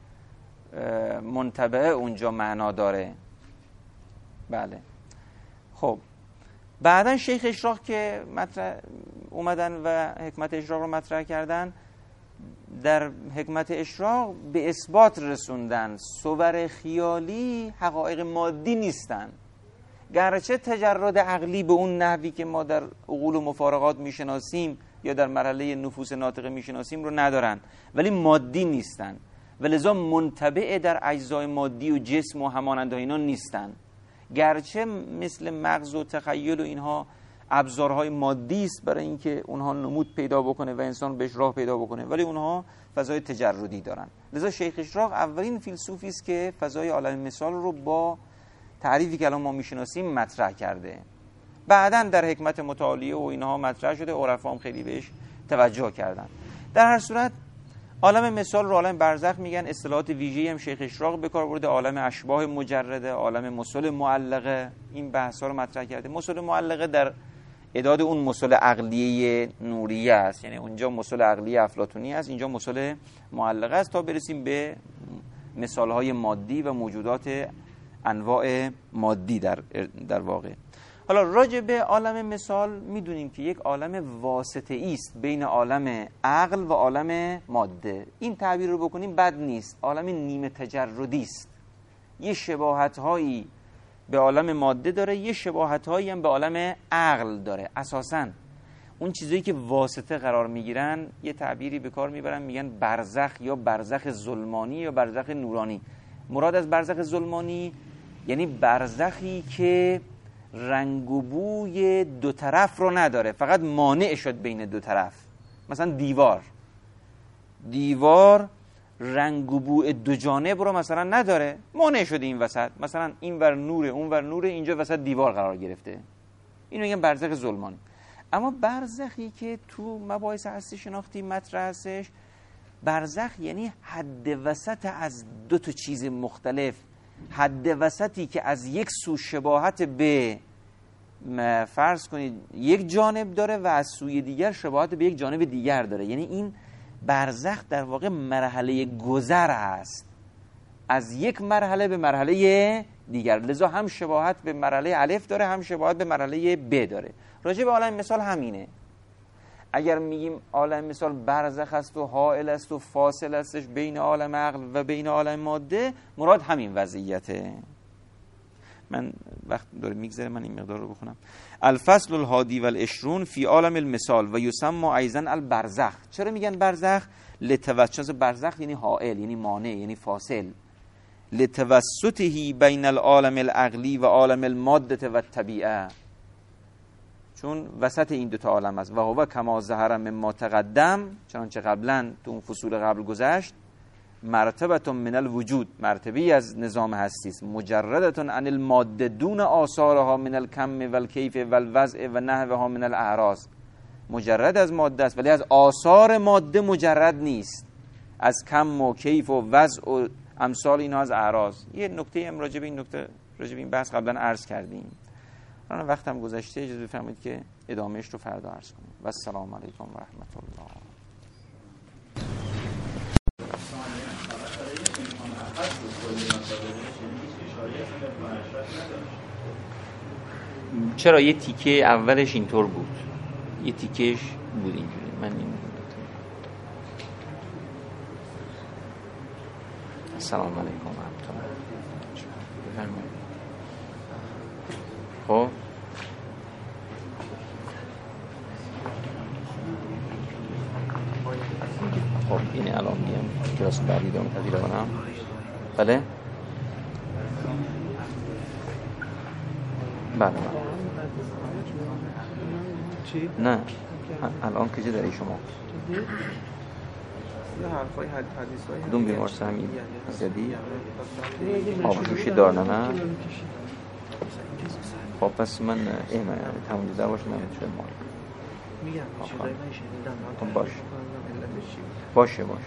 منتبعه اونجا معنا داره. بله. خب بعدا شیخ اشراق که مطرح اومدن و حکمت اشراق رو مطرح کردن، در حکمت اشراق به اثبات رسوندن صور خیالی حقایق مادی نیستن، گرچه تجرد عقلی به اون نحوی که ما در عقول و مفارقات میشناسیم یا در مرحله نفوس ناطقه میشناسیم رو ندارن، ولی مادی نیستن و لذا منتبع در اجزای مادی و جسم و همانند اینا نیستن. گرچه مثل مغز و تخیل و اینها ابزارهای مادی است برای اینکه اونها نمود پیدا بکنه و انسان بهش راه پیدا بکنه، ولی اونها فضای تجردی دارن. لذا شیخ اشراق اولین فیلسوفی است که فضای عالم مثال رو با تعریفی که الان ما میشناسیم مطرح کرده. بعداً در حکمت متعالیه و اینها مطرح شده، عرفا هم خیلی بهش توجه کردن. در هر صورت عالم مثال رو عالم برزخ میگن. اصطلاحات ویژه‌ای هم شیخ اشراق به کار برده، عالم اشباح مجرده، عالم مثل معلقه، این بحثا رو مطرح کرده. مثل معلقه در اعداد اون مثل عقلیه نوریه است، یعنی اونجا مثل عقلیه افلاطونی است، اینجا مثل معلقه است، تا برسیم به مثالهای مادی و موجودات انواع مادی در در واقع. حالا راجع به عالم مثال میدونیم که یک عالم واسطه‌ای است بین عالم عقل و عالم ماده. این تعبیر رو بکنیم بد نیست. عالم نیمه تجردی است، یه شباهت‌هایی به عالم ماده داره، یه شباهت‌هایی هم به عالم عقل داره. اساساً اون چیزایی که واسطه قرار میگیرن یه تعبیری به کار میبرن، میگن برزخ یا برزخ ظلمانی یا برزخ نورانی. مراد از برزخ ظلمانی یعنی برزخی که رنگ و بوی دو طرف رو نداره، فقط مانع شد بین دو طرف. مثلا دیوار دیوار رنگ و بوی دو جانب رو مثلا نداره، مانع شده این وسط، مثلا این ور نوره اون ور نوره، اینجا وسط دیوار قرار گرفته. اینو میگن برزخ ظلمانی. اما برزخی که تو مباحث هستی شناختی مطرح هستش، برزخ یعنی حد وسط از دو تا چیز مختلف، حد وسطی که از یک سو شباهت به فرض کنید یک جانب داره و از سوی دیگر شباهت به یک جانب دیگر داره. یعنی این برزخ در واقع مرحله گذر هست از یک مرحله به مرحله دیگر، لذا هم شباهت به مرحله الف داره هم شباهت به مرحله ب داره. راجع به عالم مثال همینه. اگر میگیم عالم مثال برزخ است و حائل است و فاصل استش بین عالم عقل و بین عالم ماده، مراد همین وضعیته. من وقت داره میگذره، من این مقدار رو بخونم. الفصل الهادی والعشرون فی عالم المثال و یسمى ایضا البرزخ. چرا میگن برزخ؟ لتوسط برزخ یعنی حائل، یعنی مانع، یعنی فاصل. لتوسطه بین العالم العقلی و عالم الماده و الطبیعه، چون وسط این دو تا عالم است. و هو کما ظهر مما تقدم، چنانچه قبلا تو اون فصول قبل گذشت، مرتبه من الوجود، مرتبی از نظام هستی است، مجرده عن الماده دون آثارها من الکم و الکیف و الوضع و نحوها من الاعراض. مجرد از ماده است ولی از آثار ماده مجرد نیست، از کم و کیف و وضع و امثال اینها از اعراض. یه نکته هم راجع به این نکته راجع به این بحث قبلا عرض کردیم. الان وقتم گذشته، اجازه بفرمایید که ادامهش رو فردا عرض کنیم. و السلام علیکم و رحمت الله. چرا یه تیکه اولش اینطور بود، یه تیکهش بود اینجوری. من این السلام علیکم و رحمت الله. بفرمایید. خب خب این الان میام کلاس بعدی دارم تدریس کنم. بله بله چی؟ نه الان کجا داری شما؟ یه حرفای حدیثای کدوم بیمار سمی زدی؟ آبجوشی دار نه نه؟ خب پس من ایمه تمام دیده باشه من چه مال میگم چیزایی من شنیدم باشه باشه باشه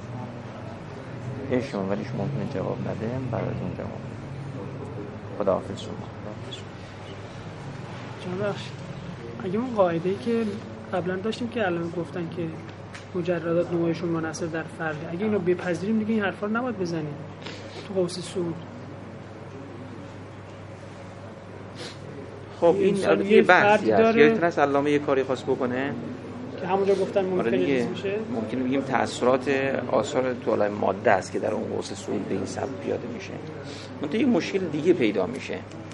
ایشون ولی شما ممکنه جواب نده بعد از اون جواب خداحافظ شما. جان بخشید اگه اون قاعده‌ای که قبلا داشتیم که الان گفتن که مجردات نوعشون منحصر در فرده، اگه اینو بپذیریم دیگه این حرفا رو نباید بزنیم تو قوس صعود. خب این یه بحثی هست. یادتون هست علامه یه کاری خواست بکنه که همونجا گفتن ممکنه دیگه میشه، ممکنه بگیم تأثیرات آثار طولای ماده است که در اون قوس صعود به این سبب پیاده میشه. منتها یه مشکل دیگه پیدا میشه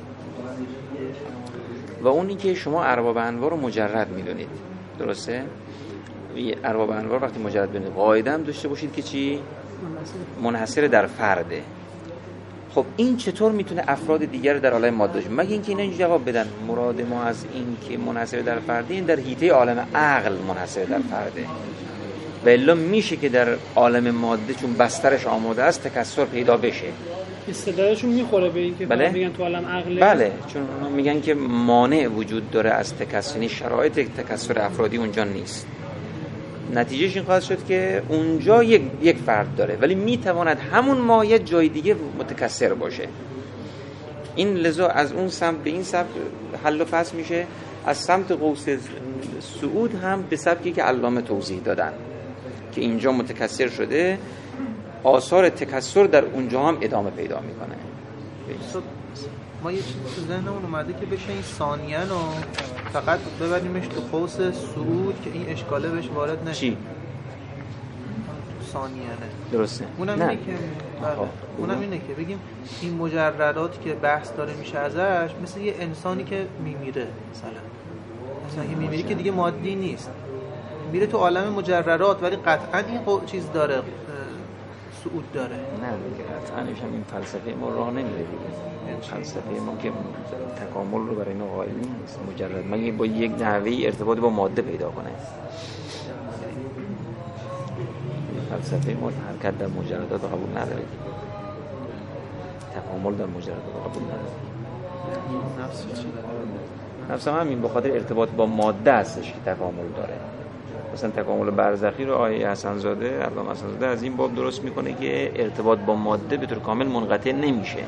و اونی که شما ارباب انوار رو مجرد میدونید، درسته؟ ارباب انوار وقتی مجرد بدونید قاعده هم داشته باشید که چی؟ منحصر در فرده. خب این چطور میتونه افراد دیگر در عالم ماده باشه؟ مگه اینکه اینا اینجا جواب بدن مراد ما از این که منحصر در فرده این در حیطه عالم عقل منحصر در فرده، و الا میشه که در عالم ماده چون بسترش آماده است تکثر پیدا بشه. استدلالشون میخوره به این که بله؟ میگن تو عالم عقله. بله چون میگن که مانع وجود داره از تکثر، شرایط تکثر افرادی اونجا نیست. نتیجهش این خواهد شد که اونجا یک یک فرد داره ولی میتواند همون مایه جای دیگه متکثر باشه. این لذا از اون سمت به این سمت حل و فصل میشه، از سمت قوس صعود هم به سبکی که علامه توضیح دادن که اینجا متکثر شده، آثار تکثر در اونجا هم ادامه پیدا میکنه. ما یه چیز تو ذهنمون اومده که بشه این ثانیه رو فقط ببریمش تو قوس صعود که این اشکاله بهش وارد نشه. چی؟ ثانیه درسته. اونم اینه که بله. اونم اینه که بگیم این مجردات که بحث داره میشه ازش مثل یه انسانی که میمیره، مثلا مثلا که میمیره که دیگه مادی نیست، میره تو عالم مجردات ولی قطعا این قو... چیز داره، صعود داره. نه قطعا هم این فلسفه ما راه نمیره دیگه. فلسفه ما که تکامل رو برای ما قائل نیست، مجرد مگه با یک نحوه ارتباط با ماده پیدا کنه. فلسفه ما حرکت در مجردات قبول نداره، تکامل در مجردات قبول نداره. نفس چی؟ نفس هم همین بخاطر ارتباط با ماده هستش که تکامل داره. مثلا تکامل برزخی رو آیه حسن زاده علامه حسن زاده از این باب درست میکنه که ارتباط با ماده به طور کامل منقطع نمیشه.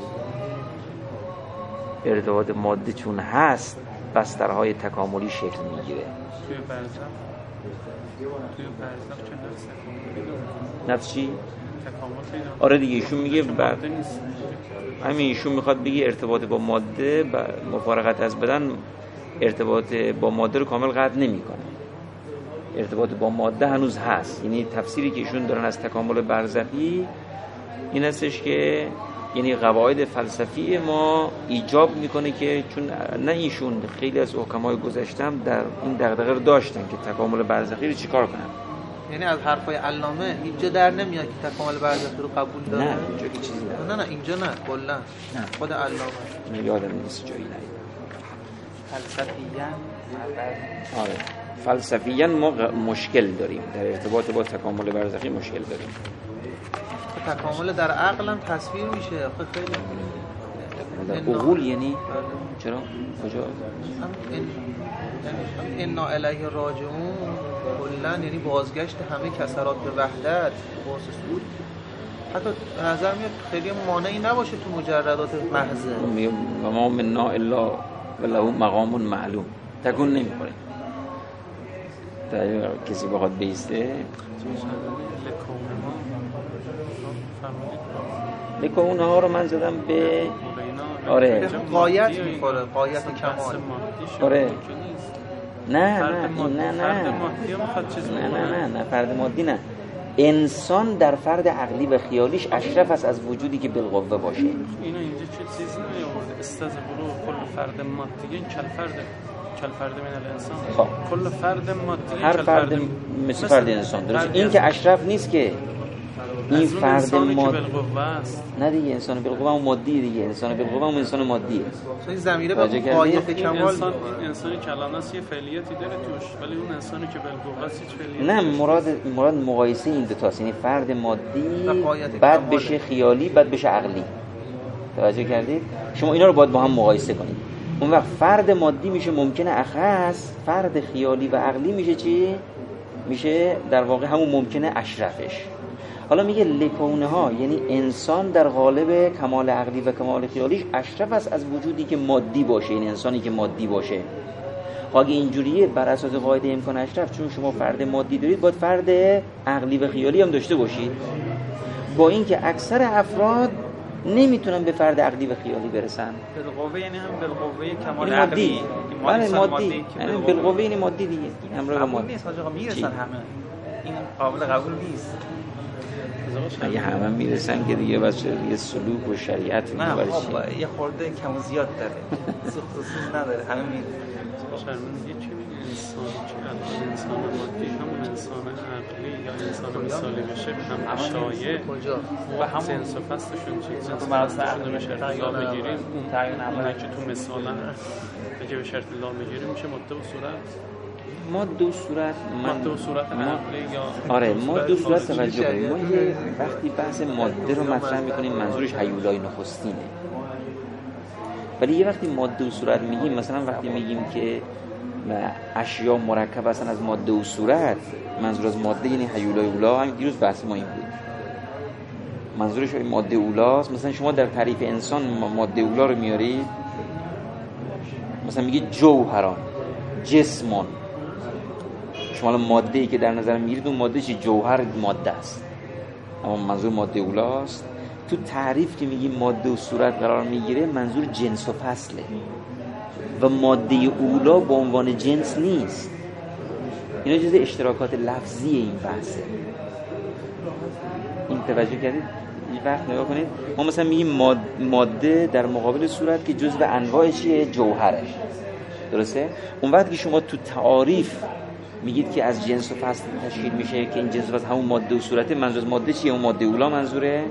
ارتباط ماده چون هست بسترهای تکاملی شکل میگیره. توی برزخ توی برزخ چه نفس تکاملی؟ نفس چی؟ تکامل پیدا. آره دیگه ایشون میگه بر... همین ایشون میخواد بگه ارتباط با ماده با مفارقت از بدن ارتباط با ماده رو کامل قطع نمیکنه. ارتباط با ماده هنوز هست. یعنی تفسیری که ایشون دارن از تکامل برزخی این هستش که یعنی قواعد فلسفی ما ایجاب میکنه که چون نه ایشون خیلی از حکمای گذشتم در این دغدغه رو داشتن که تکامل برزخی رو چیکار کنن. یعنی از حرفای علامه اینجا در نمیاد که تکامل برزخی رو قبول داره. نه اینجا که چیزی نه نه اینجا نه کلا خود علامه یادم نیست جایی نه. فلسفیاً آره فلسفیاً ما مشکل داریم در ارتباط با تکامل برزخی، مشکل داریم. تکامل در عقل هم تصویر میشه آخه خیلی در عقول یعنی چرا؟ کجا؟ انا الیه راجعون کلا یعنی بازگشت همه کسرات به وحدت، قوس صعود حتی به نظر میاد خیلی مانعی نباشه تو مجردات محضه. و ما منا الا له مقام معلوم تکون نمیخوره. تا کسی بخواد بیسته لکونه ها رو من زدم به آره قایت میخوره، قایت کمال. آره نه نه نه نه نه نه نه فرد مادی نه. انسان در فرد عقلی و خیالیش اشرف است از وجودی که بالقوه باشه. اینا اینجا چه چیزی نمیورده استذبرو کل فرد مادی کل فرد کل فرد من الانسان. خب کل فرد مادی هر فرد مثل فرد انسان درست. این که اشرف نیست که این فرد مادی نه دیگه. انسان بالقوه اون مادی دیگه. انسان بالقوه اون انسان مادیه. این زمینه با قایت کمال. انسان انسانی کلاناس یه فعلیتی داره توش، ولی اون انسانی که بالقوه است هیچ فعلیتی نه. مراد مراد مقایسه این دو تاست. یعنی فرد مادی بعد بشه خیالی بعد بشه عقلی. توجه کردید؟ شما اینا رو باید با هم مقایسه کنید. اون وقت فرد مادی میشه ممکنه اخص، فرد خیالی و عقلی میشه چی؟ میشه در واقع همون ممکنه اشرفش. حالا میگه لکونه ها یعنی انسان در قالب کمال عقلی و کمال خیالیش اشرف است از وجودی که مادی باشه. این انسانی که مادی باشه. اگه اینجوریه بر اساس قاعده امکان اشرف، چون شما فرد مادی دارید باید فرد عقلی و خیالی هم داشته باشید. با اینکه اکثر افراد نمیتونن به فرد عقلی و خیالی برسن. بالقوه یعنی هم بالقوه کمال یعنی عقلی. بله مادی. یعنی بالقوه یعنی مادی دیگه. همراه با مادی. نیست آقا میرسن همه. این قابل قبول نیست. اگه همه میرسن که دیگه بس دیگه سلوک و شریعت نه خب یه خورده کم و زیاد داره. خصوص نداره همه میرسن. شرمنده چی میگه انسان چی الان انسان مادی همون انسان عقلی یا انسان مثالی بشه هم شایع و هم سنس و فستشون چیز تو مراسم عقلی به شرط لا بگیریم اون تعیین عملی که تو مثالا اگه به شرط لا بگیریم میشه ماده و صورت. ماده و صورت ماده و صورت عقلی یا آره ماده و صورت توجه کنیم. ما وقتی بحث ماده رو مطرح میکنیم منظورش هیولای نخستینه. ولی یه وقتی ماده و صورت میگیم، مثلا وقتی میگیم که اشیا مرکب هستن از ماده و صورت، منظور از ماده یعنی هیولای اولا. همین دیروز بحث ما این بود. منظورش این ماده اولاست. مثلا شما در تعریف انسان ماده اولا رو میارید، مثلا میگید جوهران، جسمان. شما ماده‌ای که در نظر میگیرید اون ماده چی؟ جوهر ماده است. اما منظور ماده اولاست. تو تعریف که میگیم ماده و صورت قرار میگیره منظور جنس و فصله و ماده اولا به عنوان جنس نیست. اینا جزء اشتراکات لفظی این بحثه. این توجه کردید؟ یه وقت نگاه کنید ما مثلا میگیم ماده در مقابل صورت که جزء انواع چیه؟ جوهره. درسته؟ اون وقت که شما تو تعریف میگید که از جنس و فصل تشکیل میشه که این جنس و فصل همون ماده و صورته، منظور از ماده چیه؟ اون ماده اولا منظوره؟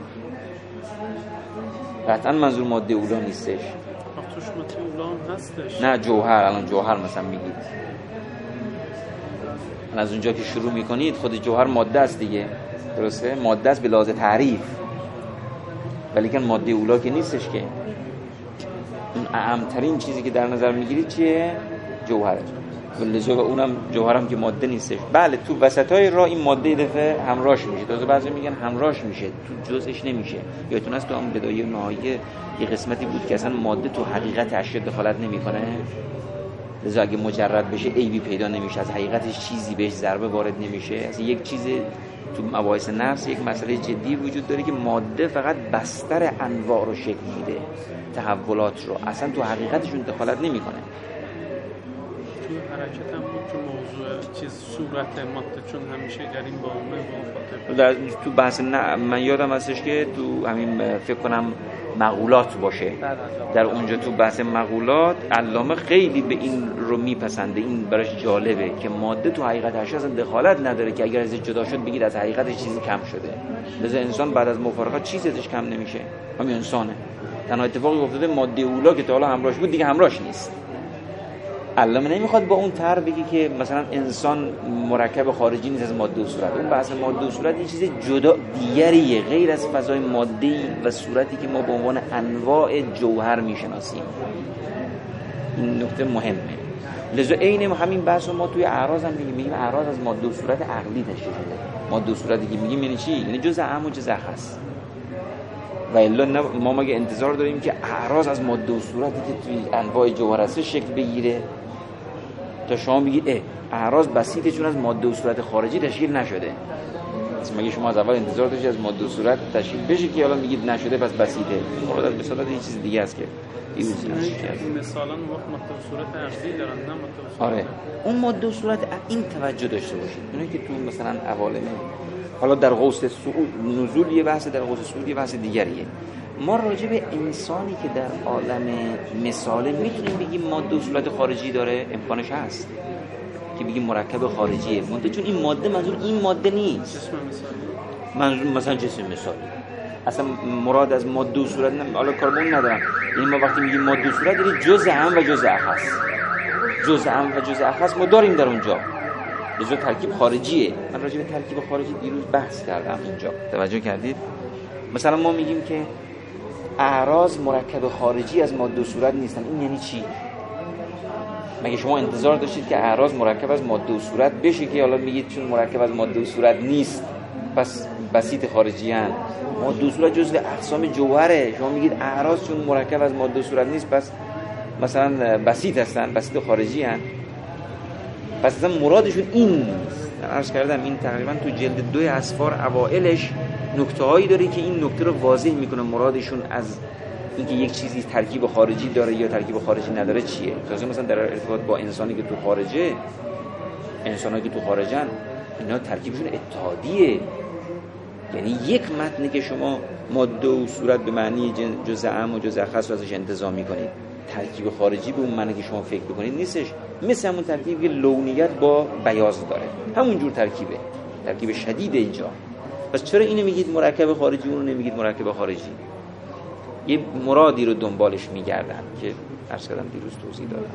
قطعا منظور ماده اولا نیستش. توش ماده اولا هم هستش. نه جوهر. الان جوهر مثلا میگید از اونجا که شروع میکنید خود جوهر ماده است دیگه. درسته؟ ماده است به لحاظ تعریف، ولی که ماده اولا که نیستش که. اون اهمترین چیزی که در نظر میگیرید چیه؟ جوهره. ولذا اونم جوهرم که ماده نیستش. بله تو وسطای راه این ماده یه دفعه همراهش میشه. تازه بعضی میگن همراهش میشه، تو جزءش نمیشه. یادتون است تو اون بدایه و نهایه یه قسمتی بود که اصلا ماده تو حقیقت اشیا دخالت نمیکنه. لذا اگه مجرد بشه عیبی پیدا نمیشه، از حقیقتش چیزی بهش ضربه وارد نمیشه. اصلا یک چیز تو مباحث نفس یک مسئله جدی وجود داره که ماده فقط بستر انواع رو شکل میده، تحولات رو، اصلا تو حقیقتشون دخالت نمیکنه. تو حرکت هم بود که موضوع چیز صورت ماده چون همیشه در این بامه و خاطر تو بحث نه من یادم هستش که تو همین فکر کنم مقولات باشه، در اونجا تو بحث مقولات علامه خیلی به این رو میپسنده، این براش جالبه که ماده تو حقیقت اشیا اصلا دخالت نداره که اگر ازش جدا شد بگید از حقیقتش چیزی کم شده. لذا انسان بعد از مفارقت چیزی ازش کم نمیشه، همین انسانه. تنها اتفاقی افتاده ماده اولا که تا حالا همراهش بود دیگه همراهش نیست. علامه نمیخواد با اون طرح بگی که مثلا انسان مرکب خارجی نیست از ماده و صورت. اون بحث ماده و صورت یه چیز جدا دیگریه غیر از فضای مادی و صورتی که ما به عنوان انواع جوهر میشناسیم. این نکته مهمه. لذا عین همین بحث ما توی اعراض هم میگیم، میگیم اعراض از ماده و صورت عقلی تشکیل شده. ماده و صورتی که میگیم یعنی چی؟ یعنی جزء اعم و جزء خاص. و الا ما مگه انتظار داریم که اعراض از ماده و صورتی که توی انواع جوهر هست شکل بگیره تا شما بگید اه اعراض بسیطه چون از ماده و صورت خارجی تشکیل نشده؟ مگه شما از اول انتظار داشتید از ماده و صورت تشکیل بشه که حالا میگید نشده پس بسیطه؟ خب در مثالات یه چیز دیگه است که این مثلا ماده و صورت عقلی دارن نه ماده و صورت. آره اون ماده و صورت این توجه داشته باشید. اونایی که تو مثلا عوالم حالا در قوس صعود نزول یه بحث، در قوس صعود یه بحث دیگریه. ما راجع به انسانی که در عالم مثاله میتونیم بگیم ماده و صورت خارجی داره، امکانش هست که بگیم مرکب خارجیه، منتها چون این ماده منظور این ماده نیست، جسم مثالی منظور مثلا جسم مثالی، اصلا مراد از ماده و صورت نه. حالا کارمون ندارم، یعنی ما وقتی میگیم ماده و صورت داریم جزء هم و جزء اخص، جزء هم و جزء اخص ما داریم در اونجا، جزء ترکیب خارجیه. من راجع به ترکیب خارجی دیروز بحث کردم اینجا، توجه کردید؟ مثلا ما میگیم که اعراض مرکب خارجی از ماده و صورت نیستن. این یعنی چی؟ مگه شما انتظار داشتید که اعراض مرکب از ماده و صورت بشه که حالا میگید چون مرکب از ماده و صورت نیست پس بسیط خارجی ان؟ ماده و صورت جزء اقسام جوهره، شما میگید اعراض چون مرکب از ماده و صورت نیست پس مثلا بسیط هستن، بسیط خارجی ان. پس اصلا مرادشون این نیست. من عرض کردم این تقریبا تو جلد دوی اسفار اوائلش نکته هایی داره که این نکته رو واضح میکنه مرادشون از اینکه یک چیزی ترکیب خارجی داره یا ترکیب خارجی نداره چیه. تازه مثلا در ارتباط با انسانی که تو خارجه، انسانایی که تو خارجن اینا ترکیبشون اتحادیه، یعنی یک متنی که شما ماده و صورت به معنی جزء عام و جزء خاص رو ازش انتزاع میکنید، ترکیب خارجی به اون معنی که شما فکر بکنید نیستش. مثل همون ترکیبی که لونیت با بیاض داره، همون جور ترکیبه، ترکیب شدید اینجا. پس چرا اینو میگید مرکب خارجی اونو نمیگید مرکب خارجی؟ یه مرادی رو دنبالش میگردن که عرض کردم دیروز توضیح دادم.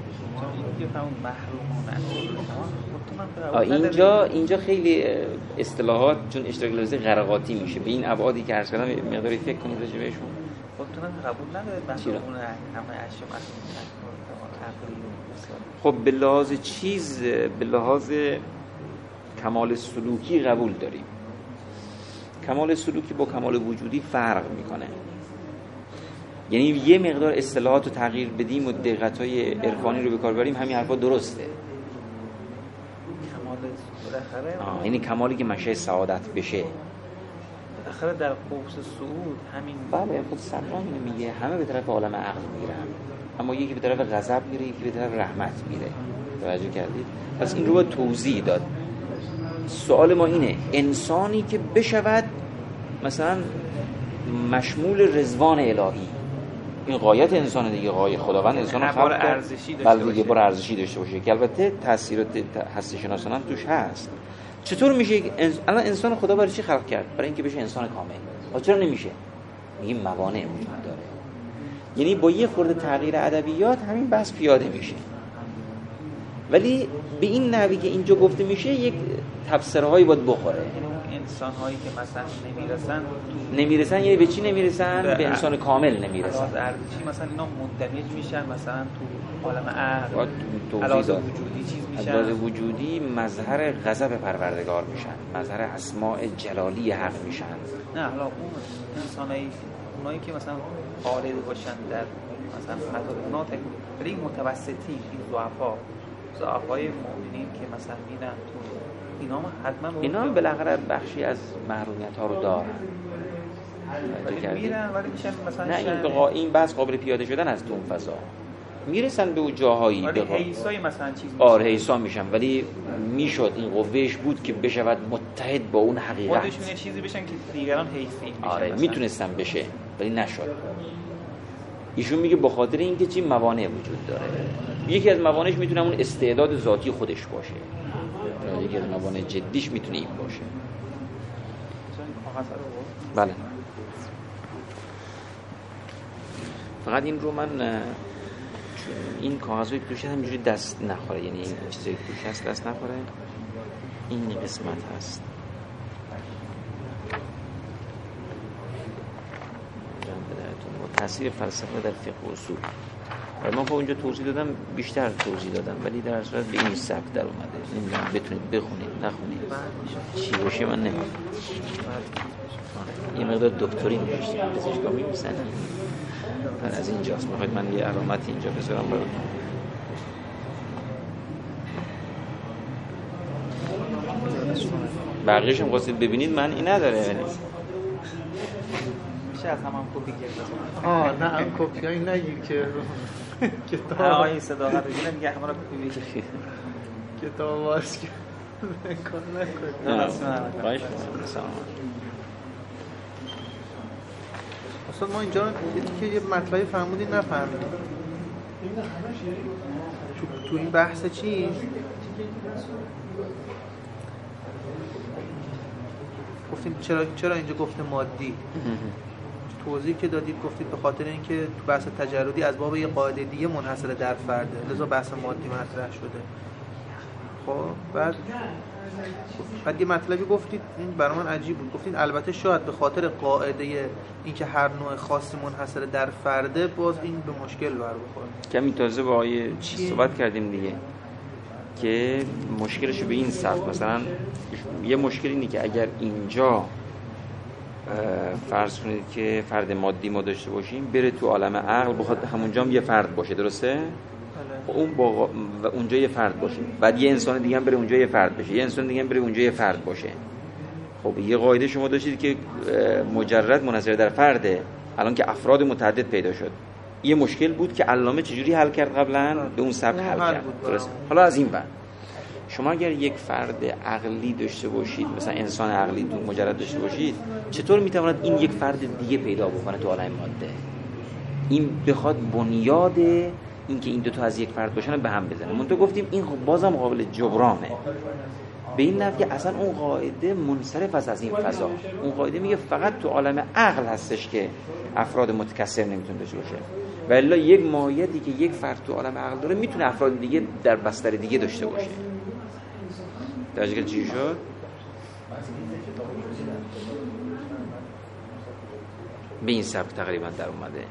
اینجا اینجا خیلی اصطلاحات چون اشتراک لفظی غرقاتی میشه به این ابعادی که عرض کردم، مقداری فکر کنید راجع بهشون. خب تو من قبول ندارید مثلا اون همه اشیاء خب به لحاظ چیز، به لحاظ کمال سلوکی قبول داریم. کمال سلوکی با کمال وجودی فرق میکنه. یعنی یه مقدار اصطلاحات رو تغییر بدیم و دقت‌های عرفانی رو به کار بریم، همین حرفا درسته. کمال بالاخره آه یعنی کمالی که منشأ سعادت بشه. بالاخره در قوس صعود همین. بله خود سران میگه همه به طرف عالم عقل میرن، اما یکی به طرف غضب میره، یکی به طرف رحمت میره. توجه کردید؟ پس این رو باید توضیح داد. سوال ما اینه انسانی که بشود مثلا مشمول رضوان الهی، این غایت انسان دیگه، غایت خداوند انسان رو خلق کرد بلکه دیگه بار ارزشی داشته باشه که البته تاثیرات هستی شناسانه توش هست. چطور میشه الان انسان خدا برای چی خلق کرد؟ برای اینکه بشه انسان کامل. چرا نمیشه؟ میگیم موانع وجود داره. یعنی با یه خورده تغییر ادبیات همین بحث پیاده میشه، ولی به این نحوی که اینجا گفته میشه یک تفسیرهایی باید بخوره. انسان هایی که مثلا نمیرسن نمیرسن یعنی به چی نمیرسن؟ به, به انسان کامل نمیرسن. از ارزشی مثلا اینا مندمج میشن مثلا تو عالم عقل، علاوه وجودی چیز میشن، علاوه وجودی مظهر غضب پروردگار میشن، مظهر اسماء جلالی حق میشن. نه حالا اون انسانایی اونایی که مثلا خالد باشن در مثلا مطالبات ولی متوسطی، این ضعفا ضعفای مؤمنین که مثلا میرن تو اینا هم حتما اینا هم بالاخره بخشی از محرومیت ها رو دارن ولی میرن ولی میشن مثلا نه این بقا... این بحث قابل پیاده شدن از تو اون فضا میرسن به اون جاهایی ولی حیثای مثلا چیز میشن. آره حیثا میشن ولی میشد این قوهش بود که بشود متحد با اون حقیقت، خودشون یه چیزی بشن که دیگران حیثی میشن. آره میتونستن بشه ولی نشد. ایشون میگه به خاطر اینکه چی موانع وجود داره. یکی از موانعش میتونه اون استعداد ذاتی خودش باشه، یکی از موانع جدیش میتونه این باشه. بله فقط این رو من این کاغذی که توش همینجوری دست نخوره، یعنی این چیزی که توش هست دست نخوره، این قسمت هست. تأثیر فلسفه در فقه و اصول من خب اونجا توضیح دادم، بیشتر توضیح دادم، ولی در اصل به این سبک در اومده. نمیدونم بتونید بخونید نخونید چی باشه من نمیدونم. یه مقدار دکتری می‌نوشتیم پزشکا می‌نویسن. من از اینجاست می‌خواید من یه علامت اینجا بذارم براتون. بقیه‌اش هم خواستید ببینید، من این نداره یعنی میشه از هم هم کپی گرفت. آه نه هم کپی هایی نگیر که کتاب آقای صداقت بگیره میگه همه را کپی بگیر کتاب باز که نکن نکن باش اصلا ما اینجا که یه مطلبی فرمودی نفهمیدیم تو, تو این بحث چی؟ گفتیم چرا چرا اینجا گفته مادی؟ توضیح که دادید گفتید به خاطر اینکه تو بحث تجردی از باب یه قاعده دیگه منحصر در فرده، لذا بحث مادی مطرح شده. خب بعد بعد یه مطلبی گفتید این برای من عجیب بود، گفتید البته شاید به خاطر قاعده اینکه هر نوع خاصی منحصر در فرده باز این به مشکل بر بخوره. کمی تازه با آیه صحبت کردیم دیگه که مشکلش به این سبب، مثلا یه مشکل اینه که اگر اینجا فرض کنید که فرد مادی ما داشته باشیم بره تو عالم عقل، بخواد همونجا هم یه فرد باشه، درسته؟ اون با و اونجا یه فرد باشه، بعد یه انسان دیگه هم بره اونجا یه فرد بشه، یه انسان دیگه هم بره اونجا یه فرد باشه. خب یه قاعده شما داشتید که مجرد منحصر در فرده، الان که افراد متعدد پیدا شد یه مشکل بود که علامه چجوری حل کرد قبلا؟ به اون سبک حل کرد، درست؟ حالا از این بعد شما اگر یک فرد عقلی داشته باشید، مثلا انسان عقلی تو مجرد داشته باشید، چطور میتواند این یک فرد دیگه پیدا بکنه تو عالم ماده؟ این بخواد بنیاد این که این دو تا از یک فرد باشن به هم بزنه. منتها گفتیم این بازم قابل جبرانه، به این نحو که اصلا اون قاعده منصرف از از این فضا. اون قاعده میگه فقط تو عالم عقل هستش که افراد متکثر نمیتونه داشته باشه، و الا یک مایه‌ای که یک فرد تو عالم عقل داره میتونه افراد دیگه در بستر دیگه داشته باشه. درجه چی شد؟ به این سبک تقریبا در اومده.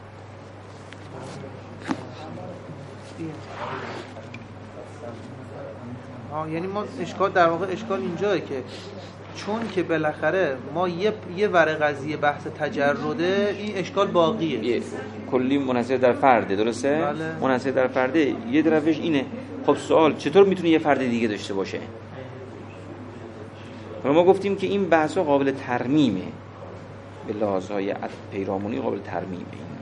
آه یعنی ما اشکال در واقع اشکال اینجاه که چون که بالاخره ما یه یه ور قضیه بحث تجرده، این اشکال باقیه، کلی منحصر در فرده، درسته؟ بله. منحصر در فرده یه طرفش اینه. خب سوال چطور میتونه یه فرد دیگه داشته باشه؟ ما گفتیم که این بحثا قابل ترمیمه، به لحاظهای پیرامونی قابل ترمیمه.